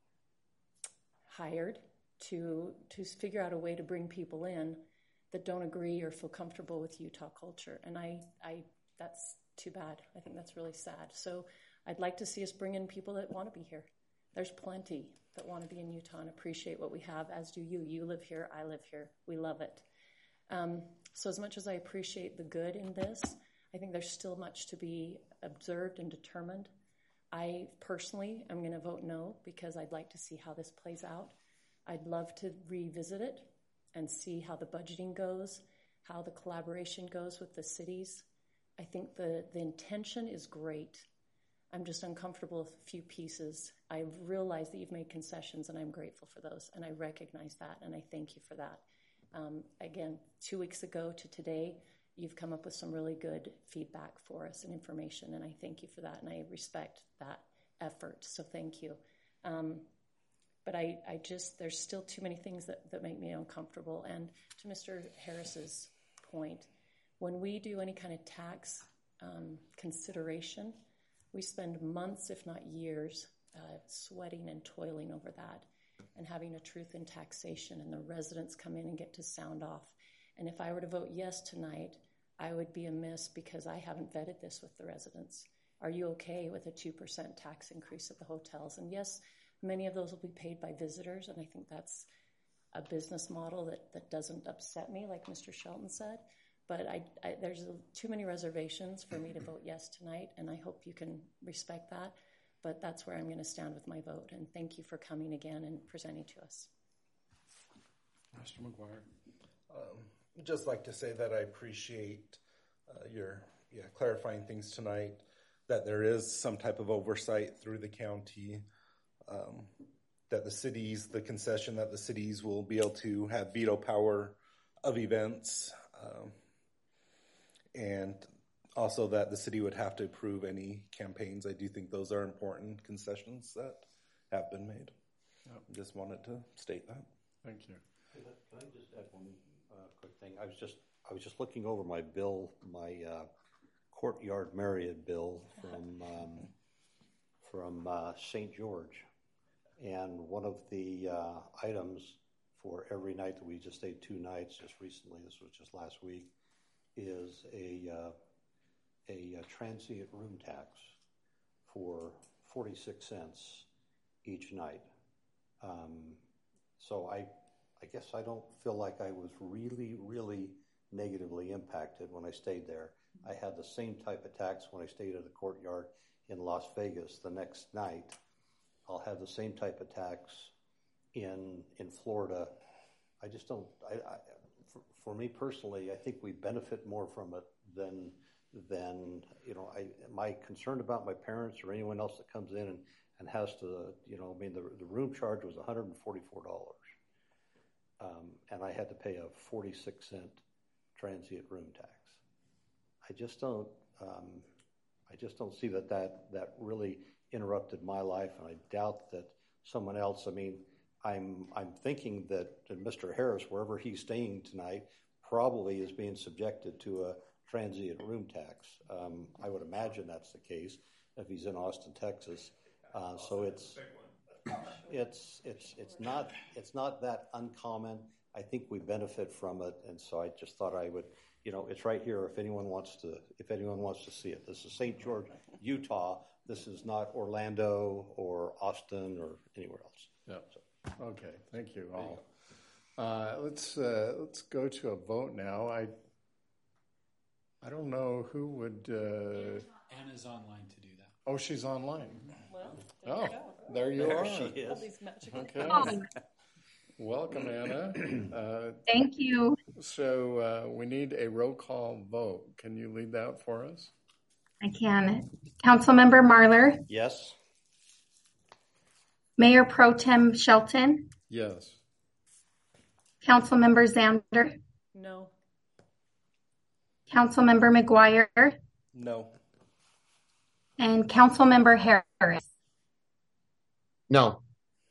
E: hired to to figure out a way to bring people in that don't agree or feel comfortable with Utah culture. And I, I that's too bad. I think that's really sad. So I'd like to see us bring in people that want to be here. There's plenty that want to be in Utah and appreciate what we have, as do you. You live here, I live here. We love it. Um, so as much as I appreciate the good in this, I think there's still much to be observed and determined. I personally am going to vote no because I'd like to see how this plays out. I'd love to revisit it and see how the budgeting goes, how the collaboration goes with the cities. I think the, the intention is great. I'm just uncomfortable with a few pieces. I realize that you've made concessions, and I'm grateful for those, and I recognize that, and I thank you for that. Um, again, two weeks ago to today, you've come up with some really good feedback for us and information, and I thank you for that, and I respect that effort, so thank you. Um, but I, I just, there's still too many things that, that make me uncomfortable. And to Mister Harris's point, when we do any kind of tax um, consideration, we spend months, if not years, uh, sweating and toiling over that and having a truth in taxation, and the residents come in and get to sound off. And if I were to vote yes tonight, I would be amiss because I haven't vetted this with the residents. Are you okay with a two percent tax increase at the hotels? And yes, many of those will be paid by visitors, and I think that's a business model that, that doesn't upset me, like Mister Shelton said. But I, I, there's a, too many reservations for me to vote yes tonight, and I hope you can respect that. But that's where I'm going to stand with my vote. And thank you for coming again and presenting to us.
A: Mister McGuire.
B: Um, I'd just like to say that I appreciate uh, your yeah, clarifying things tonight, that there is some type of oversight through the county, um, that the cities, the concession that the cities will be able to have veto power of events. Um, And also that the city would have to approve any campaigns. I do think those are important concessions that have been made. Yep. Just wanted to state that.
A: Thank you.
C: Can I just add one uh, quick thing? I was just I was just looking over my bill, my uh, Courtyard Marriott bill from um, from uh, Saint George, and one of the uh, items for every night that we just stayed two nights just recently. This was just last week. Is a, uh, a a transient room tax for forty-six cents each night. Um, so I I guess I don't feel like I was really, really negatively impacted when I stayed there. I had the same type of tax when I stayed at the Courtyard in Las Vegas the next night. I'll have the same type of tax in in Florida. I just don't... I, I, For, for me personally, I think we benefit more from it than, than you know, I, am I concerned about my parents or anyone else that comes in and, and has to, you know, I mean, the, the room charge was one hundred forty-four dollars. Um, and I had to pay a forty-six cent transient room tax. I just don't, um, I just don't see that, that that really interrupted my life, and I doubt that someone else, I mean, I'm I'm thinking that Mister Harris, wherever he's staying tonight, probably is being subjected to a transient room tax. Um, I would imagine that's the case if he's in Austin, Texas. Uh, so it's it's it's it's not it's not that uncommon. I think we benefit from it, and so I just thought I would, you know, it's right here. If anyone wants to, if anyone wants to see it, this is Saint George, Utah. This is not Orlando or Austin or anywhere else.
A: Yeah. So. Okay, thank you all. Uh, let's uh, let's go to a vote now. I I don't know who would. Uh...
O: Anna's online to do that.
A: Oh, she's online.
E: Well, there
A: oh,
E: you go.
A: there you
C: there
A: are.
C: She is.
E: All these magical
A: Okay.
E: things.
A: Welcome, Anna. Uh,
P: Thank you.
A: So uh, we need a roll call vote. Can you lead that for us?
P: I can. Councilmember Marler.
C: Yes.
P: Mayor Pro Tem Shelton.
A: Yes.
P: Councilmember Zander.
E: No.
P: Councilmember McGuire.
B: No.
P: And Councilmember Harris.
D: No.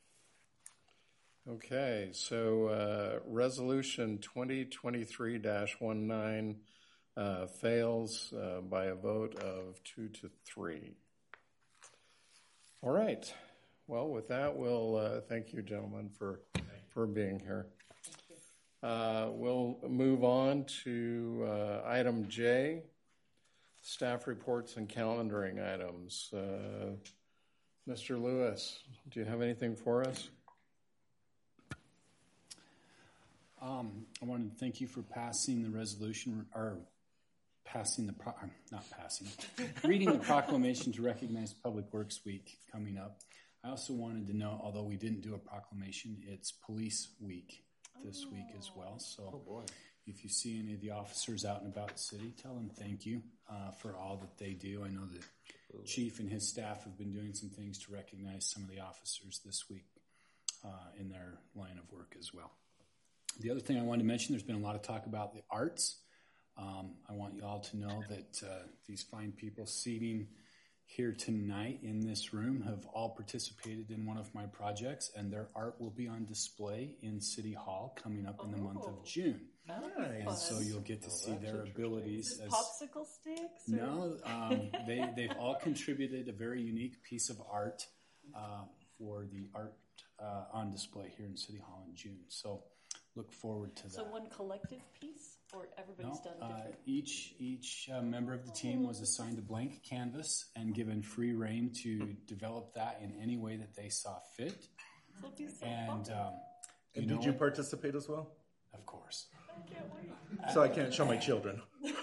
A: Okay, so uh, resolution twenty twenty-three dash nineteen uh, fails uh, by a vote of two to three. All right. Well, with that, we'll uh, thank you, gentlemen, for for being here. Uh, we'll move on to uh, item J, staff reports and calendaring items. Uh, Mister Lewis, do you have anything for us?
O: Um, I wanted to thank you for passing the resolution, or passing the, pro- not passing, reading the proclamation to recognize Public Works Week coming up. I also wanted to know, although we didn't do a proclamation, it's Police Week this oh. week as well. So
C: oh boy.
O: If you see any of the officers out and about the city, tell them thank you uh, for all that they do. I know the chief and his staff have been doing some things to recognize some of the officers this week uh, in their line of work as well. The other thing I wanted to mention, there's been a lot of talk about the arts. Um, I want you all to know that uh, these fine people seating here tonight in this room have all participated in one of my projects, and their art will be on display in City Hall coming up in the month of June.
I: Nice.
O: And so you'll get to see their abilities. As,
I: popsicle sticks? Or?
O: No, um, they, they've all contributed a very unique piece of art uh, for the art uh, on display here in City Hall in June. So look forward to that.
E: So one collective piece, or everybody's
O: no,
E: done
O: uh,
E: different?
O: each each uh, member of the team was assigned a blank canvas and given free rein to develop that in any way that they saw fit.
I: So so
O: and um,
B: and
O: you
B: did
O: know
B: you
O: what?
B: participate as well?
O: Of course.
I: I can't wait.
B: So I can't show my children.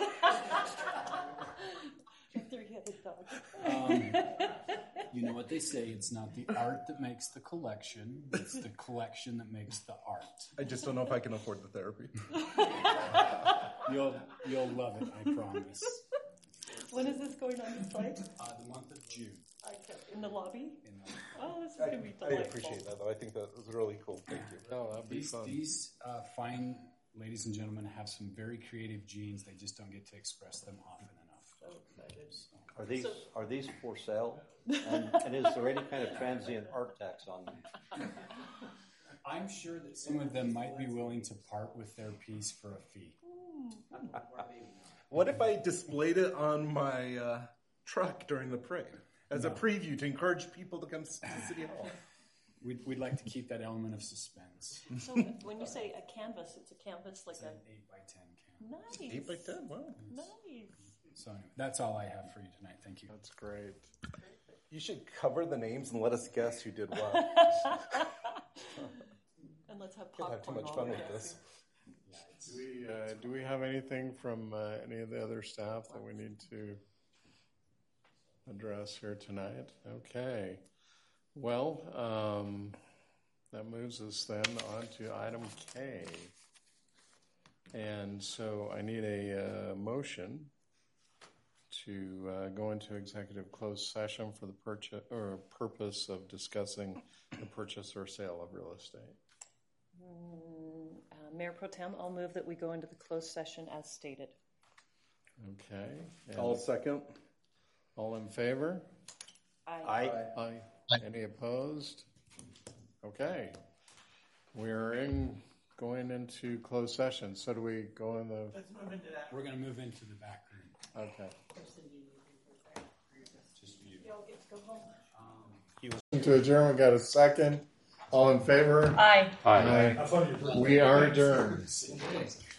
E: Three-headed dog.
O: Um, you know what they say, it's not the art that makes the collection, it's the collection that makes the art.
B: I just don't know if I can afford the therapy.
O: You'll you'll love it, I promise.
E: When is this going on display?
O: Uh, the month of June.
E: I can't, in the lobby?
O: In the
E: Oh, this is
B: I,
E: going to be
B: I
E: delightful.
B: appreciate that, though. I think that was really cool. Thank you.
A: Oh, that'd be
O: These,
A: fun.
O: these uh, fine ladies and gentlemen have some very creative genes. They just don't get to express them often enough.
E: So excited.
O: So,
C: Are these
E: So-
C: are these for sale? And, and is there any kind of transient art tax on them?
O: I'm sure that some of them might be willing to part with their piece for a fee.
B: What if I displayed it on my uh, truck during the parade as
O: No.
B: a preview to encourage people to come to City Hall?
O: We'd, we'd like to keep that element of suspense.
E: So when you say a canvas, it's a canvas like
O: It's
E: a...
O: an eight by ten canvas.
E: Nice.
B: Eight by ten, wow.
E: Nice.
O: So anyway, that's all I have for you tonight. Thank you.
A: That's great.
B: You should cover the names and let us guess who did what.
E: And let's have
B: We'll
E: popcorn.
B: have too much
E: while
B: fun
E: we're
B: with
E: at
B: this.
E: it.
A: Do we, uh, do we have anything from uh, any of the other staff that we need to address here tonight? Okay. Well, um, that moves us then on to item K. And so I need a uh, motion to uh, go into executive closed session for the purchase or purpose of discussing the purchase or sale of real estate.
E: Mm, uh, Mayor Pro Tem, I'll move that we go into the closed session as stated.
A: Okay. And
B: All second.
A: all in favor?
E: Aye.
C: I
A: Aye. Any opposed? Okay. We're in going into closed session. So do we go in the?
O: We're going to move into the back room.
A: Okay.
O: Just for you.
E: Y'all get to go home.
A: To adjourn, we got a second. All in favor?
E: Aye.
A: Aye. We are adjourned.